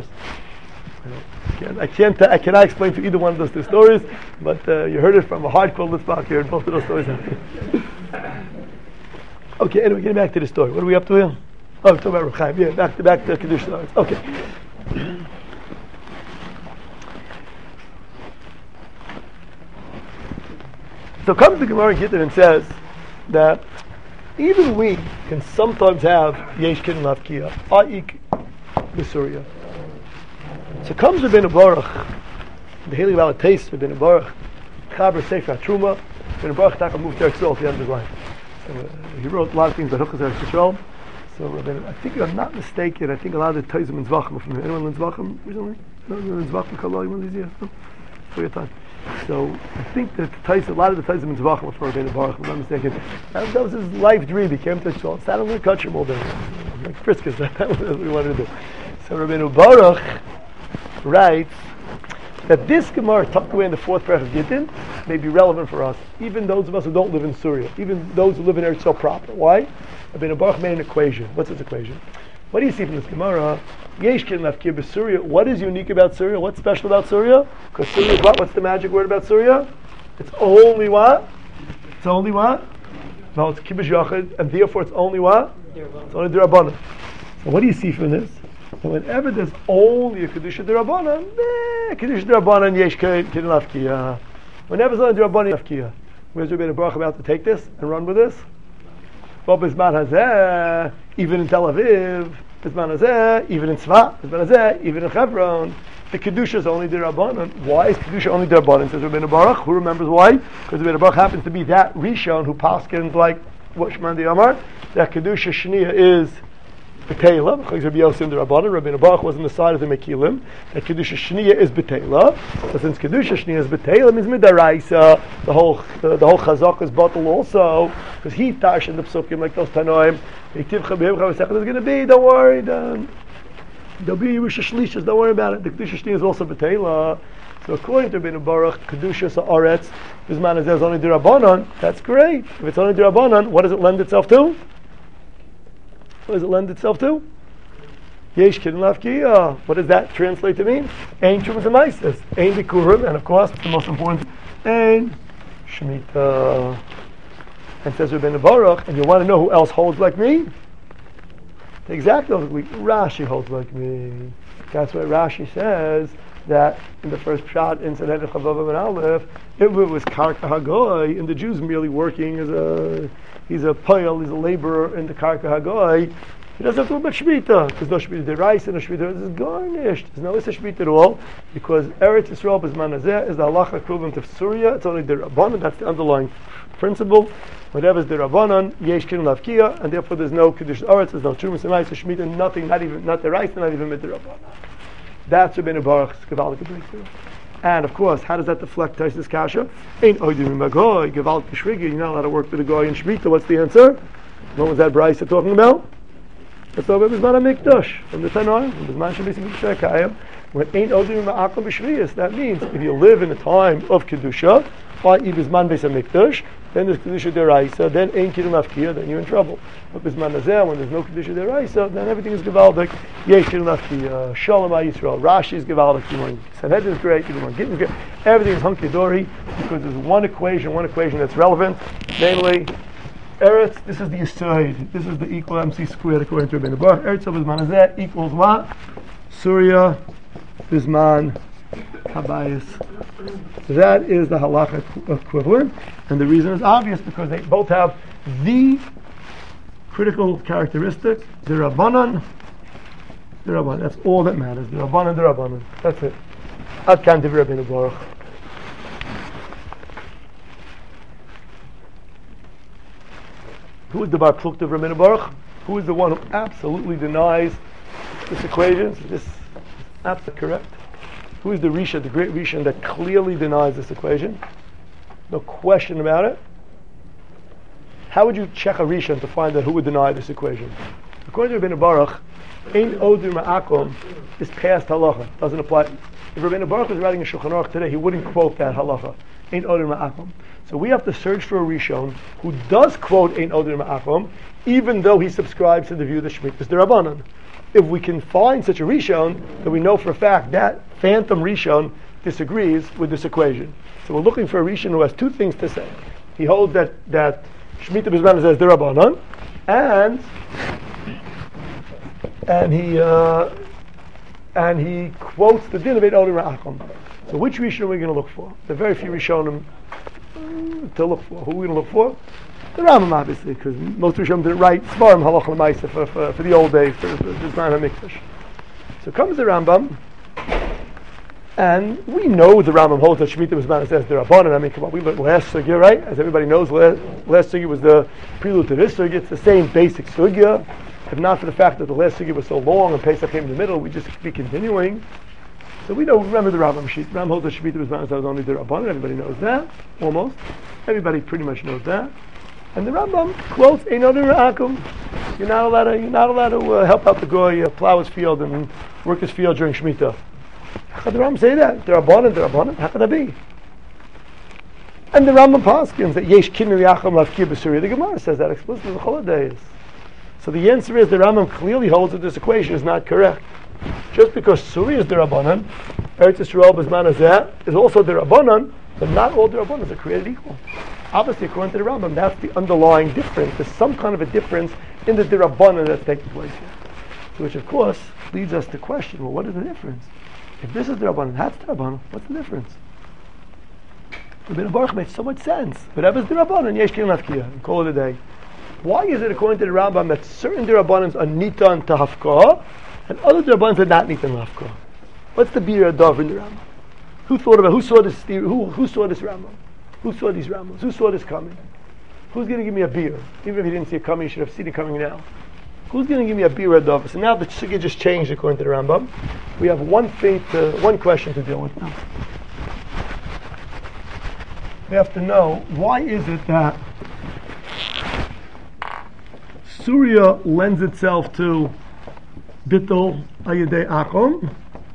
I cannot explain to either one of those two stories, but you heard it from a hardcore litzbach. You heard both of those stories. Okay, anyway, getting back to the story. What are we up to here? Oh, talking about Reb Chaim. Yeah, back to Kiddush stories. Okay. So comes the Gemara in Gittin and says that even we can sometimes have Yesh Kin Lavkiya, A'ik B'Surya. So comes Rabbeinu Baruch, the Heilig Valatais Rabbeinu Baruch, Chaber Sefer HaTruma, Rabbeinu Baruch Taka moved to Eretz Yisrael at the end of his life. So he wrote a lot of things about Hilchos Eretz Yisrael. So I think, if I'm not mistaken, I think a lot of the Taisim and Zvachim are from anyone learn Zvachim recently? No, Zvachim Kallah, one of these years? No? For your time. So I think that a lot of the Taisim and Zvachim are from Rabbeinu Baruch, if I'm not mistaken. That was his life dream. He came to Yisrael, sat on the Kutchim all day. Like Friskus, that was what we wanted to do. So Rabbeinu Baruch writes, that this Gemara tucked away in the fourth paragraph of Gittin may be relevant for us, even those of us who don't live in Syria, even those who live in Eretz Yisrael proper. Why? Rabbeinu Baruch made an equation. What's this equation? What do you see from this Gemara? Yesh kin lafkir b'Syria. What is unique about Syria? What's special about Syria? Because Syria is what? What's the magic word about Syria? It's only what? It's only what? No, it's kibbutz yachid, and therefore it's only what? It's only D'Rabbanan. So what do you see from this? So whenever there's only a kedusha D'Rabbanan, kedusha D'Rabbanan yesh kin lafkir. Whenever there's only D'Rabbanan lafkir. Where's Rabbeinu Baruch about to take this and run with this? Bizman hazeh, even in Tel Aviv, Bizman hazeh, even in Tzfat, Bizman hazeh, even in Hebron, the Kedusha is only D'Rabbanan. Why is Kedusha only D'Rabbanan? Says Rabbeinu Baruch. Who remembers why? Because Rabbeinu Baruch happens to be that Rishon who paskins like what Shman the Amar. That Kedusha Shniya is B'Teilah, because Rabbi Yosef D'Rabbanan. Rabbeinu Baruch was on the side of the Mekilim. That Kedusha Shniya is B'Teilah. So since Kedusha Shniya is B'Teilah, means Midaraisa, the whole Chazak is bottled also, because he tash in the Psukim like those Tanoim. There's going to be, don't worry, there'll be Yerusha Shlishas, don't worry about it. The Kedusha Shniya is also B'Teilah. So according to Rabbeinu Baruch, Kedusha Sa'aretz, this man is only D'Rabbanan. That's great. If it's only D'Rabbanan, what does it lend itself to? What does it lend itself to? Yesh kin lafkiyah. What does that translate to mean? Ein Trumas Maisis, Ein Bikurim, and of course, the most important, Ein Shemitah. And says Rabbeinu Baruch, and you want to know who else holds like me? The exact opposite. Rashi holds like me. That's why Rashi says that in the first shot in Sanhedrin Chavav and Aleph, it was Karka Hagoy, and the Jews merely working as he's a poil, he's a laborer in the Karka Hagoy. He doesn't have to work about Shemitah. There's no Shemitah Deraisa, no Shemitah, it's garnished. There's no Issa Shemitah at all, because Eretz Yisrael B'zman Hazeh is the halacha equivalent of Surya. It's only D'Rabbanan, that's the underlying principle. Whatever is D'Rabbanan, Yesh kin lafkiyah, and therefore there's no Kedusha Aretz, there's no Trumas and Shemitah, nothing, not Deraisa, not even D'Rabbanan. That's Rabbeinu Baruch's Gevaldik breakthrough. And of course, how does that deflect Taisus Kasha? Ain't oidim magoy, Gevaldik Shrigi, you're not allowed to work with a goy in Shemitah. What's the answer? What was that Bryce talking about? It's over Bizman HaMikdash, from the Tanoim, from Bizman Shabbat Kayim. When ain't oidim ma'akom b'shviyas, that means if you live in a time of Kedusha, i.e. Bizman Beis HaMikdash, then there's Kedusha Deraisa, then ain't Kiddush Lafkiyah, then you're in trouble. But Bizman Hazeh, when there's no Kedusha Deraisa, then everything is Gevaldik. Yesh Kiddush Lafkiyah, Shalom HaYisrael, Rashi is Gevaldik, Sanhedrin is great, Gittin is great. Everything is hunky-dory, because there's one equation that's relevant, namely, Eretz, this is the Yisrael, this is the equal MC squared according to Rabbeinu Baruch. Eretz of Bizman Hazeh equals what? Surya, Bizman, Habayis. So that is the halacha equivalent, and the reason is obvious because they both have the critical characteristic, the Rabbanan. That's all that matters. The Rabbanan. That's it. Ad kan divrei Rabbeinu Baruch. Who is the Bar Plukta of Rabbeinu Baruch? Who is the one who absolutely denies this equation? This is absolutely correct. Who is the Rishon, the great Rishon, that clearly denies this equation? No question about it. How would you check a Rishon to find out who would deny this equation? According to Rabbeinu Baruch, Ein Odir Ma'akom is past halacha. Doesn't apply. If Rabbeinu Baruch was writing a Shulchan Aruch today, he wouldn't quote that halacha. Ein Odir Ma'akom. So we have to search for a Rishon who does quote Ein Odir Ma'akom, even though he subscribes to the view that Shemitah is D'Rabbanan. If we can find such a Rishon, then we know for a fact that phantom Rishon disagrees with this equation. So we're looking for a Rishon who has two things to say. He holds that Shemitah B'zman says D'Rabbanan, and he quotes the din of Ein Odir Ma'akom. So which Rishon are we going to look for? There are very few Rishonim to look for. Who are we going to look for? The Rambam, obviously, because most Rishonim didn't write Svarim Halach L'Maisa for the old days, for Bizman HaMikdash. So comes the Rambam, and we know the Rambam holds that Shemitah B'zman says D'Rabbanan. I mean, come on, we learned last sugya, right? As everybody knows, last sugya was the prelude to this sugya. It's the same basic sugya. If not for the fact that the last sugya was so long and Pesach came in the middle, we'd just be continuing. So we know, remember the Rambam sheet. Rambam holds that Shemitah B'zman says only D'Rabbanan. Everybody knows that, almost. Everybody pretty much knows that. And the Rambam quotes Ein Odir Ma'akom. You're not allowed to help out the goy, plow his field and work his field during Shemitah. How could the Rambam say that? Derabanan, how could that be? And the Rambam paskins that yesh kinur yacham lafkir b'surya. The Gemara says that explicitly in the holidays. So the answer is the Rambam clearly holds that this equation is not correct. Just because Surya is derabanan, Eretz Yisrael b'zman hazeh is also derabanan, but not all derabanans are created equal. Obviously, according to the Rambam, that's the underlying difference. There's some kind of a difference in the derabanan that's taking place here. So which, of course, leads us to question, well, what is the difference? If this is derabanan, that's derabanan, what's the difference? Rabbeinu Baruch makes so much sense. Whatever's derabanan, yesh kin lafkiya, and call it a day. Why is it, according to the Rambam, that certain derabanans are nitan to hafkah, and other derabanans are not nitan to hafkah? What's the bir adav in the Rambam? Who saw this Rambam? Who saw these Rambams? Who saw this coming? Who's going to give me a beer? Even if he didn't see it coming, you should have seen it coming now. Who's going to give me a beer adav? So now the sugya just changed according to the Rambam. We have one question to deal with now. We have to know, why is it that Surya lends itself to Bittul Ayidei Akom,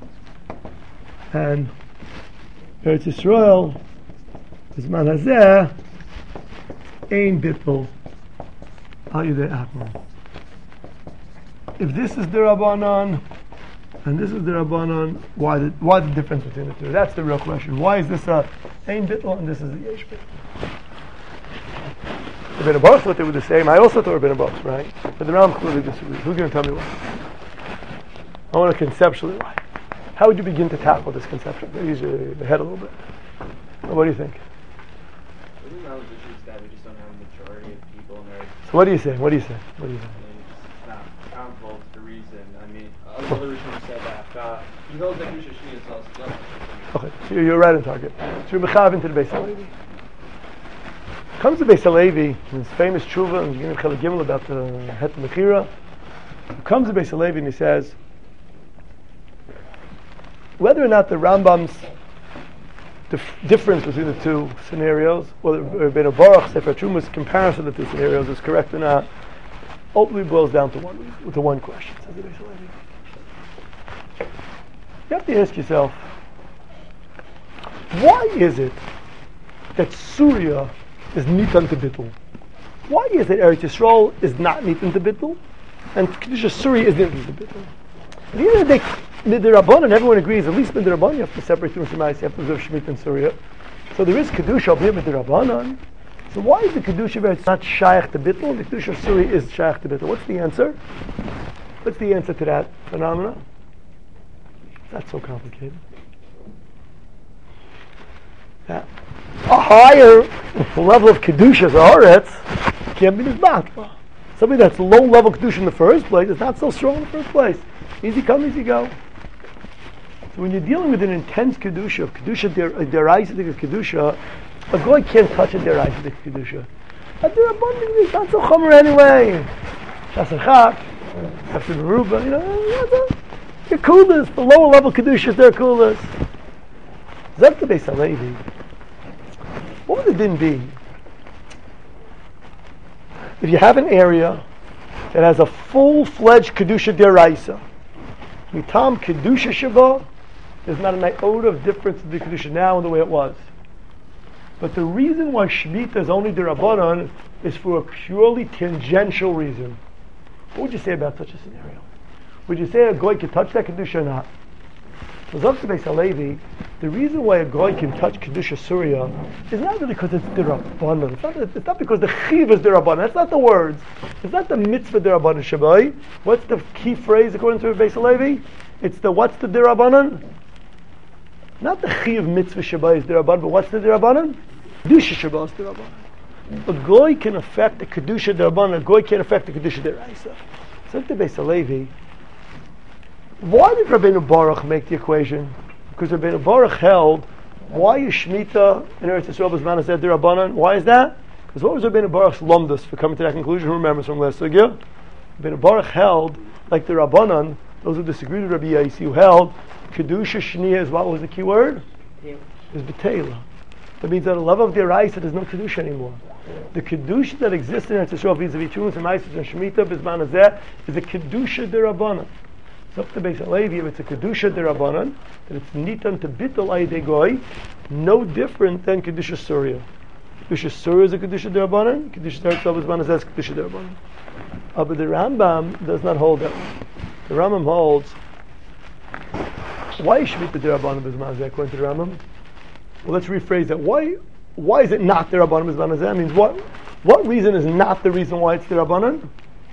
and Eretz Yisrael B'zman hazeh Ein Bittul Ayidei Akom. If this is the Rabbanan and this is the Rabbanan, why the difference between the two? That's the real question. Why is this a Ein Bittul and this is a Yesh Bittul? Rabbeinu Baruch thought they were the same. I also thought Rabbeinu Baruch, right? But the Rambam clearly disagrees. Who's going to tell me why? I want to conceptually why. How would you begin to tackle this conception? Maybe use your head a little bit. What do you think? Isn't that the issue that we just don't have a majority of people in there? So what do you say? It's not accountable to the reason. I mean, another reason who said that. He holds that Kedusha Shni is also justice. Okay, so you're right on target. So you're mechav into the Beis Halevi. Comes to Beis Halevi, his famous tshuva, and Gimel Chelek Gimel about the Het Mechira. Comes to Beis Halevi and he says, whether or not the Rambam's difference between the two scenarios, whether Rabbeinu Baruch Sefer Truma's comparison of the two scenarios is correct or not, ultimately boils down to one question. Says the Beis Halevi. You have to ask yourself, why is it that Surya is nitan to bittul? Why is it Eretz Yisrael is not nitan to bittul, and Kedusha Surya is nitan to bittul? At the end of the day, Midrabanan, everyone agrees, at least Midrabanan, you have to separate through Shemais, you have to observe Shemitah and Surya. So there is Kedusha over here, Midrabanan. So why is the Kedusha where it's not Shaykh to bittul, the Kedusha Surya is Shaykh to bittul? What's the answer? What's the answer to that phenomenon? It's not so complicated. Yeah. A higher level of Kedusha as Haaretz can't be Nizbatla. Somebody that's low level Kedusha in the first place is not so strong in the first place. Easy come, easy go. So when you're dealing with an intense Kedusha, Deraisa Kedusha, a guy can't touch a Deraisa Kedusha. But they're abundant, it's not so chomer anyway. Shasachak, after the Ruba, they're coolest. The lower level Kedushas, they're coolest. Zek the Beis Halevi. What would the din be if you have an area that has a full-fledged Kedusha Deraisa? Mitam Kedusha Shava, there's not an iota of difference in the Kedusha now and the way it was. But the reason why Shemitah is only Derabanan is for a purely tangential reason. What would you say about such a scenario? Would you say a goy can touch that Kedusha or not? So Zok Beis Halevi, the reason why a goy can touch Kedusha Surya is not really because it's Derabanan. It's not because the Chiv is Derabanan. That's not the words. It's not the mitzvah Derabanan Shabai. What's the key phrase according to Beis Halevi? It's the what's the Derabanan? Not the Chiv mitzvah Shabai is Derabanan, but what's the Derabanan? Kedusha Shabai is Derabanan. A goy can affect the Kedusha Derabanan. A goy can't affect the Kedusha Deraisa. So the Beis Halevi, why did Rabbeinu Baruch make the equation? Because Rabbeinu Baruch held, why is Shemitah in Eretz Yisrael b'zman hazeh derabanan? Why is that? Because what was Rabbeinu Baruch's lumdus for coming to that conclusion? Who remembers from last sugya? Rabbeinu Baruch held, like the Rabbanan, those who disagreed with Rabbi Yaisi, who held, Kedusha Shniya is what was the key word? Is B'teila. That means at a level of Deraisa, there's no Kedusha anymore. The Kedusha that exists in Eretz Yisrael vis-a-vis Tumas and Maisus and Shemitah b'zman hazeh is a Kedusha derabanan. So the Beis Halevi, if it's a kedusha derabanan, then it's nitan to bittul ayidei goy, no different than kedusha surya. Kedusha surya is a kedusha derabanan. Kedusha Eretz Tzov B'zman Hazeh is kedusha derabanan. But the Rambam does not hold that one. The Rambam holds. Why is Shemitah derabanan b'zman hazeh according to the Rambam? Well, let's rephrase that. Why is it not derabanan b'zman hazeh? Means what reason is not the reason why it's derabanan?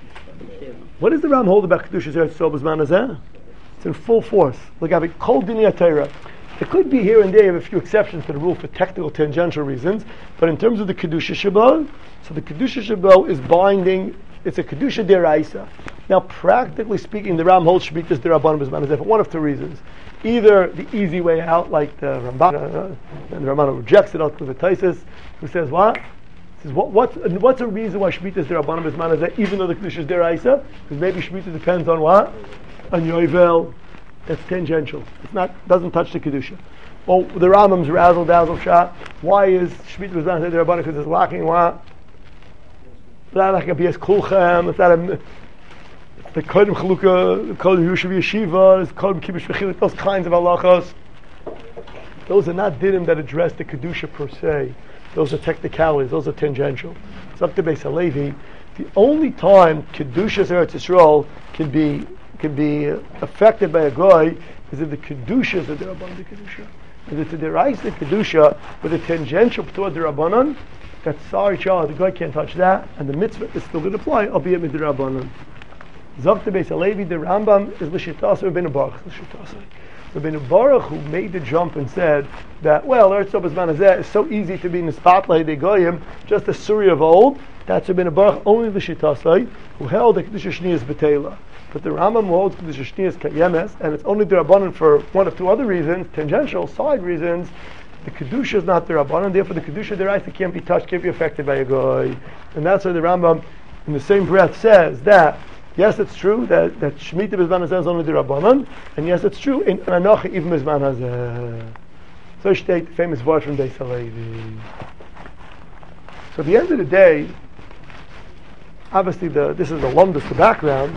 What does the Ram hold about Kedusha Eretz Yisrael B'zman Hazeh? It's in full force. Look at it. Kol Dinei Torah. It could be here and there, you have a few exceptions to the rule for technical, tangential reasons, but in terms of the Kedusha Shabbat, so the Kedusha Shabbat is binding, it's a Kedusha Deraisa. Now, practically speaking, the Ram holds Shemitah Derabanan B'zman Hazeh for one of two reasons. Either the easy way out, like the Ramban, and the Ramban rejects it, ultimately the Taisus, who says what? Says, what's a reason why Shemitah is derabanan b'zman hazeh, even though the kedusha is deraisa? Because maybe Shemitah depends on what? On yovel. That's tangential. It's not, doesn't touch the kedusha. Well, the Rambam's razzle dazzle shot. Why is Shemitah b'zman hazeh derabanan? Because it's lacking what? It's not like a bias kulchem. It's not a the kodem chaluka, the kodem yushav yeshiva, the kodem kibush v'chilik. Those kinds of halachos. Those are not dinim that address the kedusha per se. Those are technicalities, those are tangential. It's up to Beis Halevi. The only time Kedushas Eretz Yisrael can be affected by a goy is if the Kedushas are derabanan Kedusha. If it's a deraisa Kedusha with a tangential toward derabanan, that's sorry child, the goy can't touch that, and the mitzvah is still going to apply, albeit midrabanan. Zok to Beis Halevi, the Rambam is l'shitas Rabbeinu Baruch. Rabbeinu Baruch, who made the jump and said that, well, Eretz Tzov B'zman Hazeh is so easy to be in the spotlight, they goyim, just the Surya of old. That's Rabbeinu Baruch, only the Shittasai, who held the Kedusha Shniyas B'Teila. But the Rambam holds Kedusha Shniyas Kayemes, and it's only derabanan for one of two other reasons, tangential, side reasons. The Kedusha is not derabanan, therefore the Kedusha deraisa can't be touched, can't be affected by a goy. And that's why the Rambam, in the same breath, says that yes, it's true that Shemitah B'zman Hazeh is only the Rabbanan, and yes, it's true in Anocha even B'zman Hazeh. So state the famous word from Beis Halevi. So at the end of the day, obviously this is the lumdus, the background,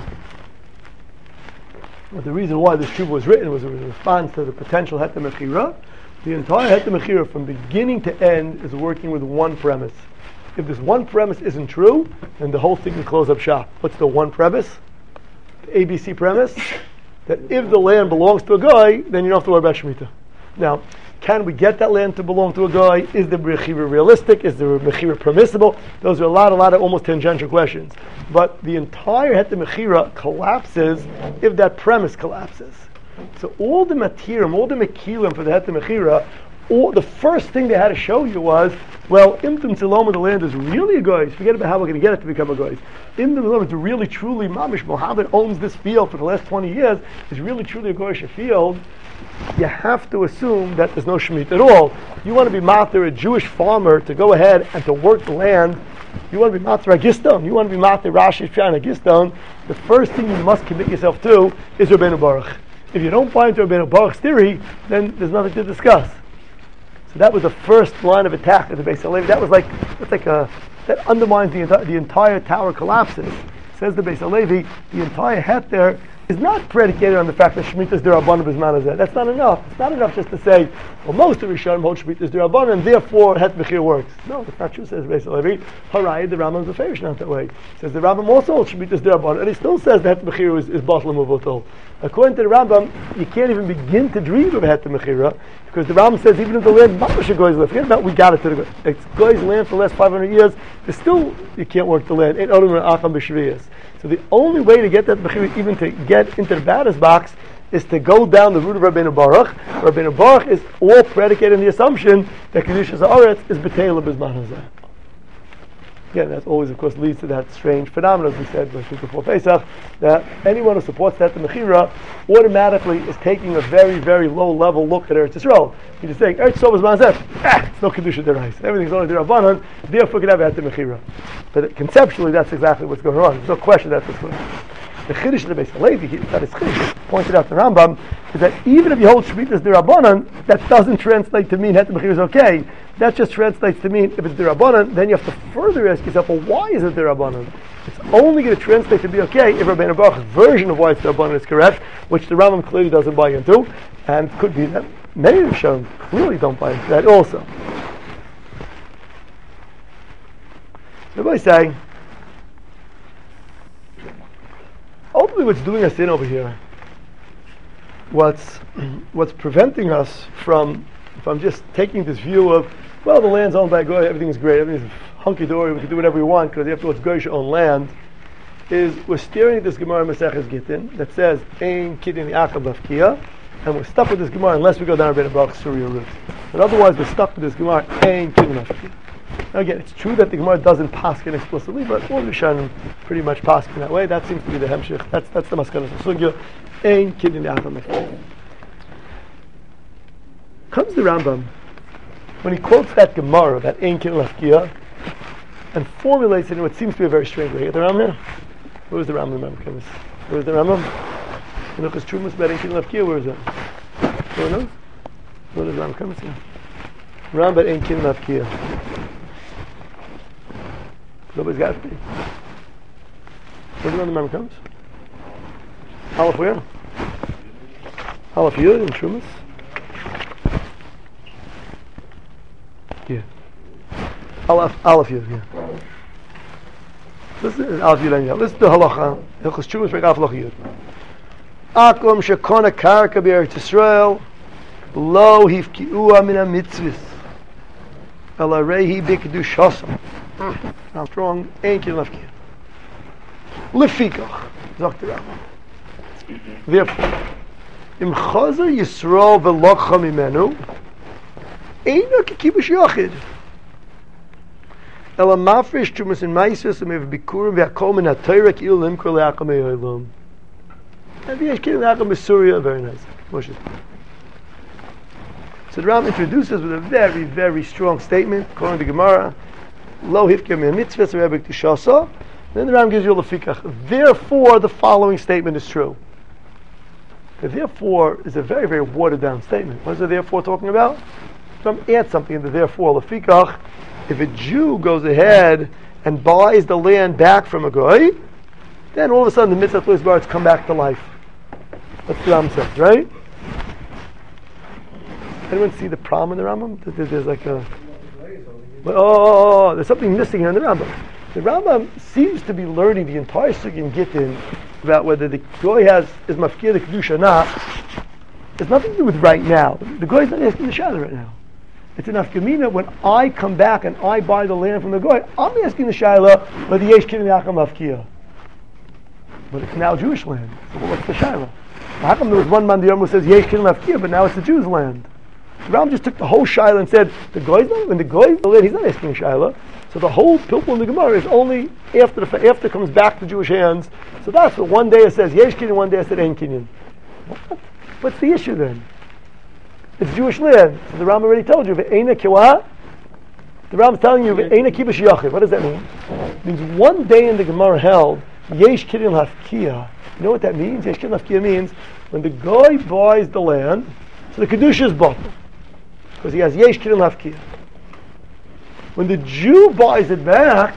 but the reason why this Shuvah was written was a response to the potential Het Mechira. The entire Het Mechira from beginning to end is working with one premise. If this one premise isn't true, then the whole thing can close up shop. What's the one premise? The ABC premise? That if the land belongs to a guy, then you don't have to worry about Shemitah. Now, can we get that land to belong to a guy? Is the Mechira realistic? Is the Mechira permissible? Those are a lot of almost tangential questions. But the entire Het Mechira collapses if that premise collapses. So all the matirim, all the mekilim for the Het Mechira, the first thing they had to show you was, well, Imtum Tziloma, the land is really a goy. Forget about how we're going to get it to become a goy. Imtum Tziloma is really, truly, Mamish Mohammed owns this field for the last 20 years. It's really, truly a goyish field. You have to assume that there's no Shemitah at all. You want to be mater, a Jewish farmer, to go ahead and to work the land. You want to be mater a Giston. You want to be mater Rashi Shana Giston. The first thing you must commit yourself to is Rabbeinu Baruch. If you don't buy into Rabbeinu Baruch's theory, then there's nothing to discuss. So that was the first line of attack at the Beis Halevi. That undermines the entire tower collapses. Says the Beis Halevi, the entire het there is not predicated on the fact that Shemitah is derabanan b'zman hazeh. That's not enough. It's not enough just to say, well, most of Rishonim hold Shemitah is derabanan, and therefore het mechir works. No, that's not true, says Beis Halevi. Harayah, the Rambam is a favorite not that way. Says the Rambam also holds Shemitah is derabanan, and he still says the het mechir is batal muvotol. According to the Rambam, you can't even begin to dream of het mechira, because the Rambam says even if the land mamash goes left, forget about we got it to the it's goes land for the last 500 years. There's still you can't work the land. So the only way to get that mechira, even to get into the batter's box, is to go down the route of Rabbeinu Baruch. Rabbeinu Baruch is all predicated on the assumption that Kedushas Haaretz is b'teila b'zman hazeh. Again, that always, of course, leads to that strange phenomenon, as we said before Pesach, that anyone who supports that the Mechira automatically is taking a very, very low-level look at Eretz Yisrael. He's just saying, Eretz Yisrael is Mazeh, it's no Kedusha Derais. Everything's only Derabanan, therefore we can have the Mechira. But conceptually, that's exactly what's going on. There's no question that's what's going on. The Chiddush of the Beis Halevi, that is Chiddush, pointed out the Rambam, is that even if you hold Shemitah as Derabanan, that doesn't translate to mean Het Mechira is okay. That just translates to mean if it's Derabanan, then you have to further ask yourself, well, why is it Derabanan? It's only going to translate to be okay if Rabbeinu Baruch's version of why it's Rabbanan is correct, which the Rambam clearly doesn't buy into, and could be that many of the Rishonim clearly don't buy into that also. So by saying, ultimately what's doing us in over here, what's preventing us from, if I'm just taking this view of, well, the land's owned by Goy, everything's great, everything's hunky-dory, we can do whatever we want, because after all, it's Goyish own land, is we're staring at this Gemara Maseches Gittin that says, Ein Kidin Ya'akab Lafkia, and we're stuck with this Gemara unless we go down Rabbeinu Baruch's Surya route. But otherwise, we're stuck with this Gemara, Ein Kidin Lafkia. Now again, it's true that the Gemara doesn't paskin explicitly, but all the Rishonim pretty much paskin that way. That seems to be the hemshich. That's the maskanas of Sugya. Ein Kidin Ya'akab Lafkia. Comes the Rambam, when he quotes that Gemara, that Ein Kidin Lafkia, and formulates it in what seems to be a very strange way. You get the Rambam here? Where is the Rambam? Where is the Rambam? You know, because Trumas about Ein Kidin Lafkia, where is it? No one knows? Where does the Rambam come from? Rambam about Ein Kidin Lafkia. Nobody's got it. Where do the Rambam comes? Aleph where? Aleph Yud in Trumas? Yeah. Aleph Yud, yeah. This is Aleph Yud, yeah. Listen to Halacha. Hilchos Trumas Perek Aleph Yud. Akom shekona karka b'Eretz Yisrael lo hifki'ua min ha-mitzvahs ela reihi b'kedushasa. Now strong, Ein Kidin Lafkia. Lefikach, sagt der Rambam. Therefore, im chazer Yisrael v'lokcha mimenu, eina k'kibush yochid. Ela mafresh trumas in maisus u'mev bikurim v'akol min ha-Torah ki'il limkor le'akam e'olam. And the Yesh Kidin le'akam b'Surya, very nice. Moshe. So the Rambam introduces with a very, very strong statement, according to Gemara, Lo hifker min mitzvah rebek tishasa. Then the Ram gives you a lefikach. Therefore, the following statement is true. The therefore is a very, very watered down statement. What is the therefore talking about? So add something in the therefore. Lefikach, if a Jew goes ahead and buys the land back from a goy, then all of a sudden the mitzvah tluis barats come back to life. That's what the Ram says, right? Anyone see the problem in the Rambam? There's like a there's something missing here in the Rambam. The Rambam seems to be learning the entire Sugya in Gittin about whether the Goy is mafkir the Kedusha or not. It's nothing to do with right now. The Goy is not asking the Shaila right now. It's an Afkamina when I come back and I buy the land from the Goy, I'm asking the Shaila whether Yesh Kidin Ya'akam Mafkir. But it's now Jewish land. So what's the Shaila? How come there was one man the who says Yesh Kidin Mafkir, but now it's the Jews' land? The Ram just took the whole Shaila and said, the Goy's not, when the Goy, he's not asking Shaila. So the whole pilpul in the Gemara is only after it comes back to Jewish hands. So that's what one day it says Yesh Kinyan, one day it says Ein Kinyan. What's the issue then? It's Jewish land. So the Ram already told you, Ve'ena kiwa. The Ram's telling you, Ve'ena kibush yachid. What does that mean? It means one day in the Gemara held, Yesh Kinyan hafkiya. You know what that means? Yesh Kinyan hafkiya means when the Goy buys the land, so the Kedusha is bottled. Because he has Yesh Kinyan hafkiya. When the Jew buys it back,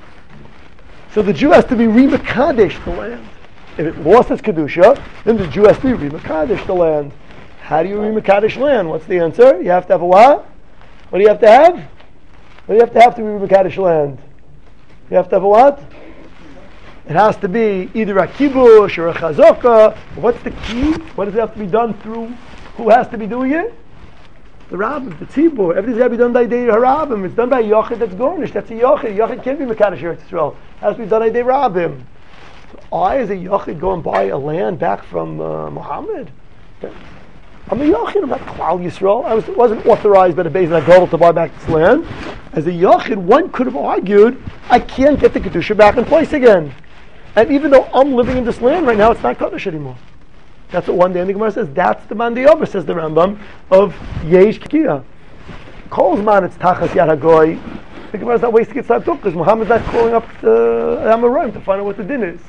so the Jew has to be re-makadesh the land. If it lost its Kedusha, then the Jew has to be re-makadesh the land. How do you re-makadesh land? What's the answer? You have to have a what? What do you have to have? What do you have to re-makadesh land? You have to have a what? It has to be either a kibush or a chazaka. What's the key? What does it have to be done through? Who has to be doing it? The Rabbim, the Tzibur. Everything's got to be done by the Rabbim. It's done by Yochid that's garnished. That's a Yochid. Yochid can't be Mekadosh Eretz Yisrael. It has to be done by the Rabbim. So I, as a Yochid, go and buy a land back from Muhammad. I'm a Yochid. I'm not Klal Yisrael. I wasn't authorized by the Beis HaGadol to buy back this land. As a Yochid, one could have argued, I can't get the Kedusha back in place again. And even though I'm living in this land right now, it's not Kaddish anymore. That's what one day in the Gemara says. That's the man the Ober, says the Rambam, of Yesh Kia. Calls man it's Tachas Yad HaGoy. The Gemara is not wasting its time because Muhammad's not calling up the Amoraim to find out what the din is.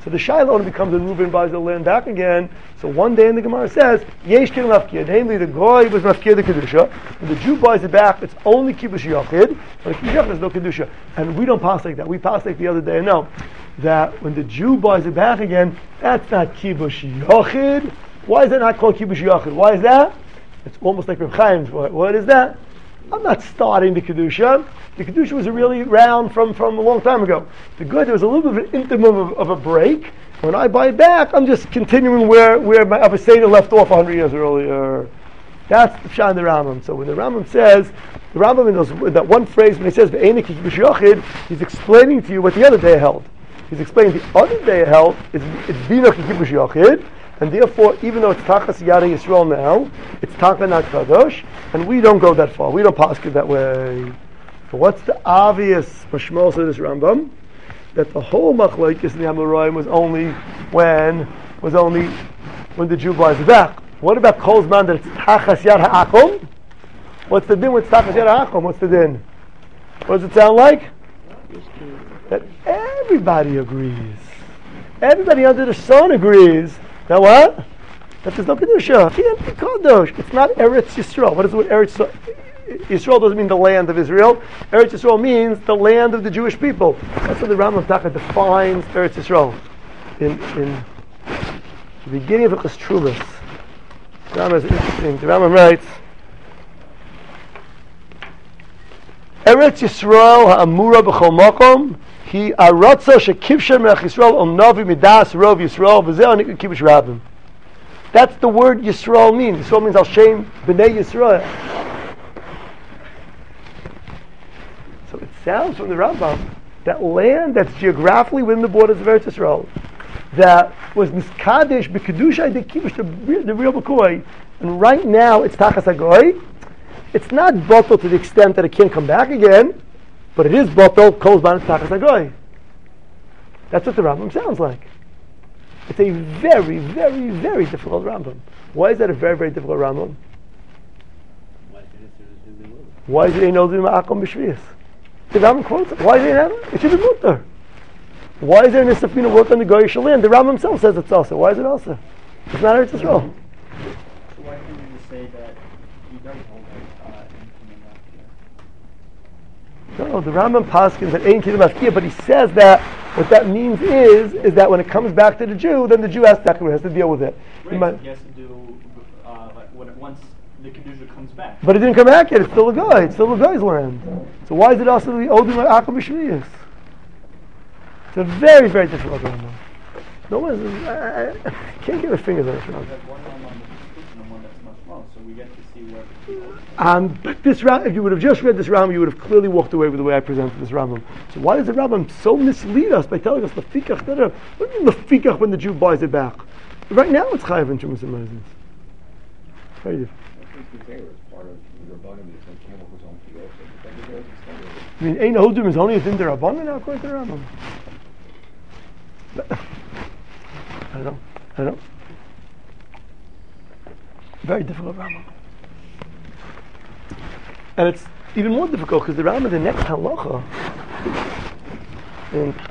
So the Shaila only becomes when Reuben buys the land back again. So one day in the Gemara says, Yesh Kin Mafkir, namely the Goy was Mafkir the Kedusha. When the Jew buys it back, it's only Kibush Yochid. When Kibush Yochid, there's no Kedusha. And we don't pass like that. We pass like the other day, no. That when the Jew buys it back again, that's not Kibush Yochid. Why is that not called Kibush Yochid? Why is that? It's almost like Reb Chaim's. What is that? I'm not starting the Kedusha. The Kedusha was really around from a long time ago. The good, there was a little bit of an interim of a break. When I buy it back, I'm just continuing where my Avoseda left off 100 years earlier. That's the Pshat in the Rambam. So when the Rambam says, the Rambam in that one phrase, when he says, Ve'enik Kibush Yochid, he's explaining to you what the other day held. He's explaining the other day held, it's Bina Kibush Yochid, and therefore, even though it's Tachas Yada Yisrael now, it's Taka not Kadosh, and we don't go that far. We don't pass it that way. So what's the obvious mashmos of this Rambam? That the whole machlokes in the Amoraim was only when the Jew buys it back. What about Kol Zman that it's Tachas Yad Ha'akom? What's the din with Tachas Yad Ha'akom? What's the din? What does it sound like? That everybody agrees. Everybody under the sun agrees. Now what? That there's no Kedusha. Can't be Kadosh. It's not Eretz Yisrael. What is what Eretz Yisrael doesn't mean the land of Israel. Eretz Yisrael means the land of the Jewish people. That's what the Rambam Taka defines Eretz Yisrael. In the beginning of Ichas Trubas, the Rambam is interesting. The Rambam writes, Eretz Yisrael ha'amura b'chol makom hi aratza shekivsher me'ach Yisrael om navi midas rov Yisrael v'zeh anik kibush rabim. That's the word Yisrael means. Yisrael means Al-Shem B'nai Yisrael. So it sounds from the Rambam that land that's geographically within the borders of Eretz Yisrael, that was Niskadesh B'Kedusha de Kibush, the real B'Koi, and right now it's Tachas HaGoy. It's not bottled to the extent that it can't come back again, but it is bottled, Kol Zman Tachas HaGoy. That's what the Rambam sounds like. It's a very, very, very difficult Rambam. Why is that a very, very difficult Rambam? Why is it a Nodim Ma'akom B'Shvius? The Rambam quotes it. Why is it not? It should be mutter. Why is there a Nisafina work on the Goyish land? The Rambam himself says it's also. Why is it also? It's not Eretz Yisrael. So why can't you just say that he does hold it No, the Rambam paskins that ain't Kiddush Mafkia, but he says that what that means is that when it comes back to the Jew, then the Jew has to deal with it. Right, he has to do once the Kedusha comes back. But it didn't come back yet. It's still a guy. It's still a guy's land. So why is it also the Odim Akum B'Shviyas? It's a very, very difficult Rambam. No one I can't get my fingers on this Rambam. So we get to see where But this Rambam, if you would have just read this Rambam, you would have clearly walked away with the way I presented this Rambam. So why does the Rambam so mislead us by telling us Lefikach? What do you mean Lefikach when the Jew buys it back? Right now it's Chayav in Shumas and Moses. Very different. I mean, Ein Hodim is only a Din D'Rabbanan now according to the Rambam. I don't know. Very difficult Rambam. And it's even more difficult because the Rambam, the next halacha, in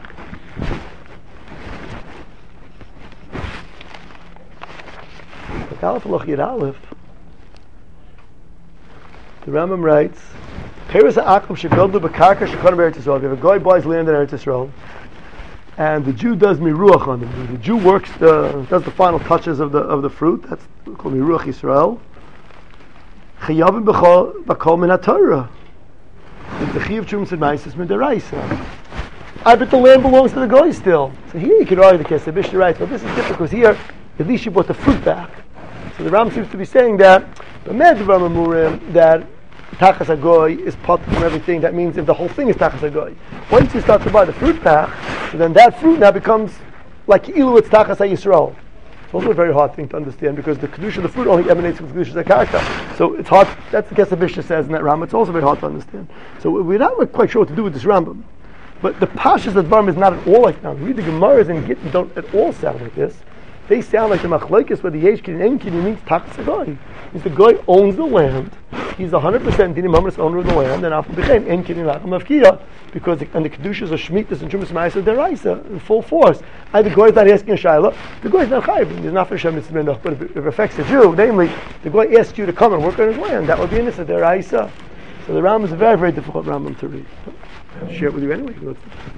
Aleph Halacha Yud Aleph, the Rambam writes, Peres ha'akum shegodlu b'karka shekonim Eretz Yisrael. If you have a guy buys land in Eretz Yisrael, and the Jew does miruach on him, the Jew does the final touches of the fruit. That's called miruach Yisrael. Chayavim b'kol min haTorah. The chiyuv trumas and ma'asos min deraisa. I bet the land belongs to the guy still. So here you could argue the case. The Mishnah writes, but this is different because here at least you brought the fruit back. So the Ram seems to be saying that that Tachas HaGoy is part from everything. That means if the whole thing is Tachas HaGoy. Once you start to buy the fruit back, so then that fruit now becomes like Ilu, it's Tachas HaYisrael. It's also a very hard thing to understand because the Kedusha of the fruit only emanates from the Kedusha HaKarka. So it's hard, that's the case the Mishnah says in that Rambam. It's also very hard to understand. So we're not quite sure what to do with this Rambam. But the Pashas of Dvarim is not at all like now. Read the Gemaras and Gittin don't at all sound like this. They sound like the Machlokes where the Yesh Kin and Kin means Tachas HaGoy. Means the guy owns the land. he's 100% dinim mamas owner of the land, and after b'chein en kidin lachem avkiya, because the kedushas are shmitas and trumas ma'aser deraisa in full force. Either goy is not asking a shayla, the goy is not chayiv. He's not for Hashem mitzvah, but if it affects the Jew, namely the goy asks you to come and work on his land, that would be an issa deraisa. So the Rambam is a very, very difficult Rambam to read. I'll share it with you anyway. Just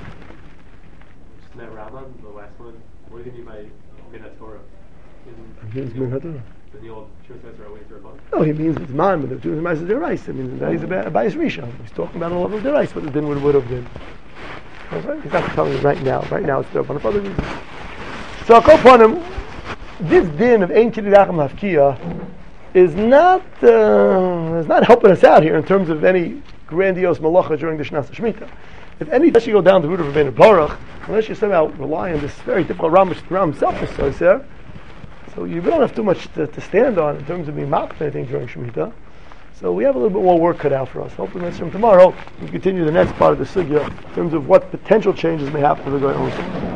that Rambam, the last one, what do you mean by Minat Torah? In the old Shuvas or Away Torah? No, he means it's man, but the Jews and Ma'aser Derais. I mean, he's a Bayis Rishon. He's talking about a level of Derais, what the din would have been. Okay? He's not telling you right now. Right now, it's there for other reasons. So, I'll upon him. This din of Ein Kidin Lachem Havkiya is not helping us out here in terms of any grandiose malacha during the Shnas Shemitah. If any, unless you go down the route of Rabbeinu Baruch, unless you somehow rely on this very difficult Ram, which the Ram himself is so so you don't have too much to stand on in terms of being mocked or anything during Shemitah. So we have a little bit more work cut out for us. Hopefully next time tomorrow we continue the next part of the sugya in terms of what potential changes may happen to the Goy Omer.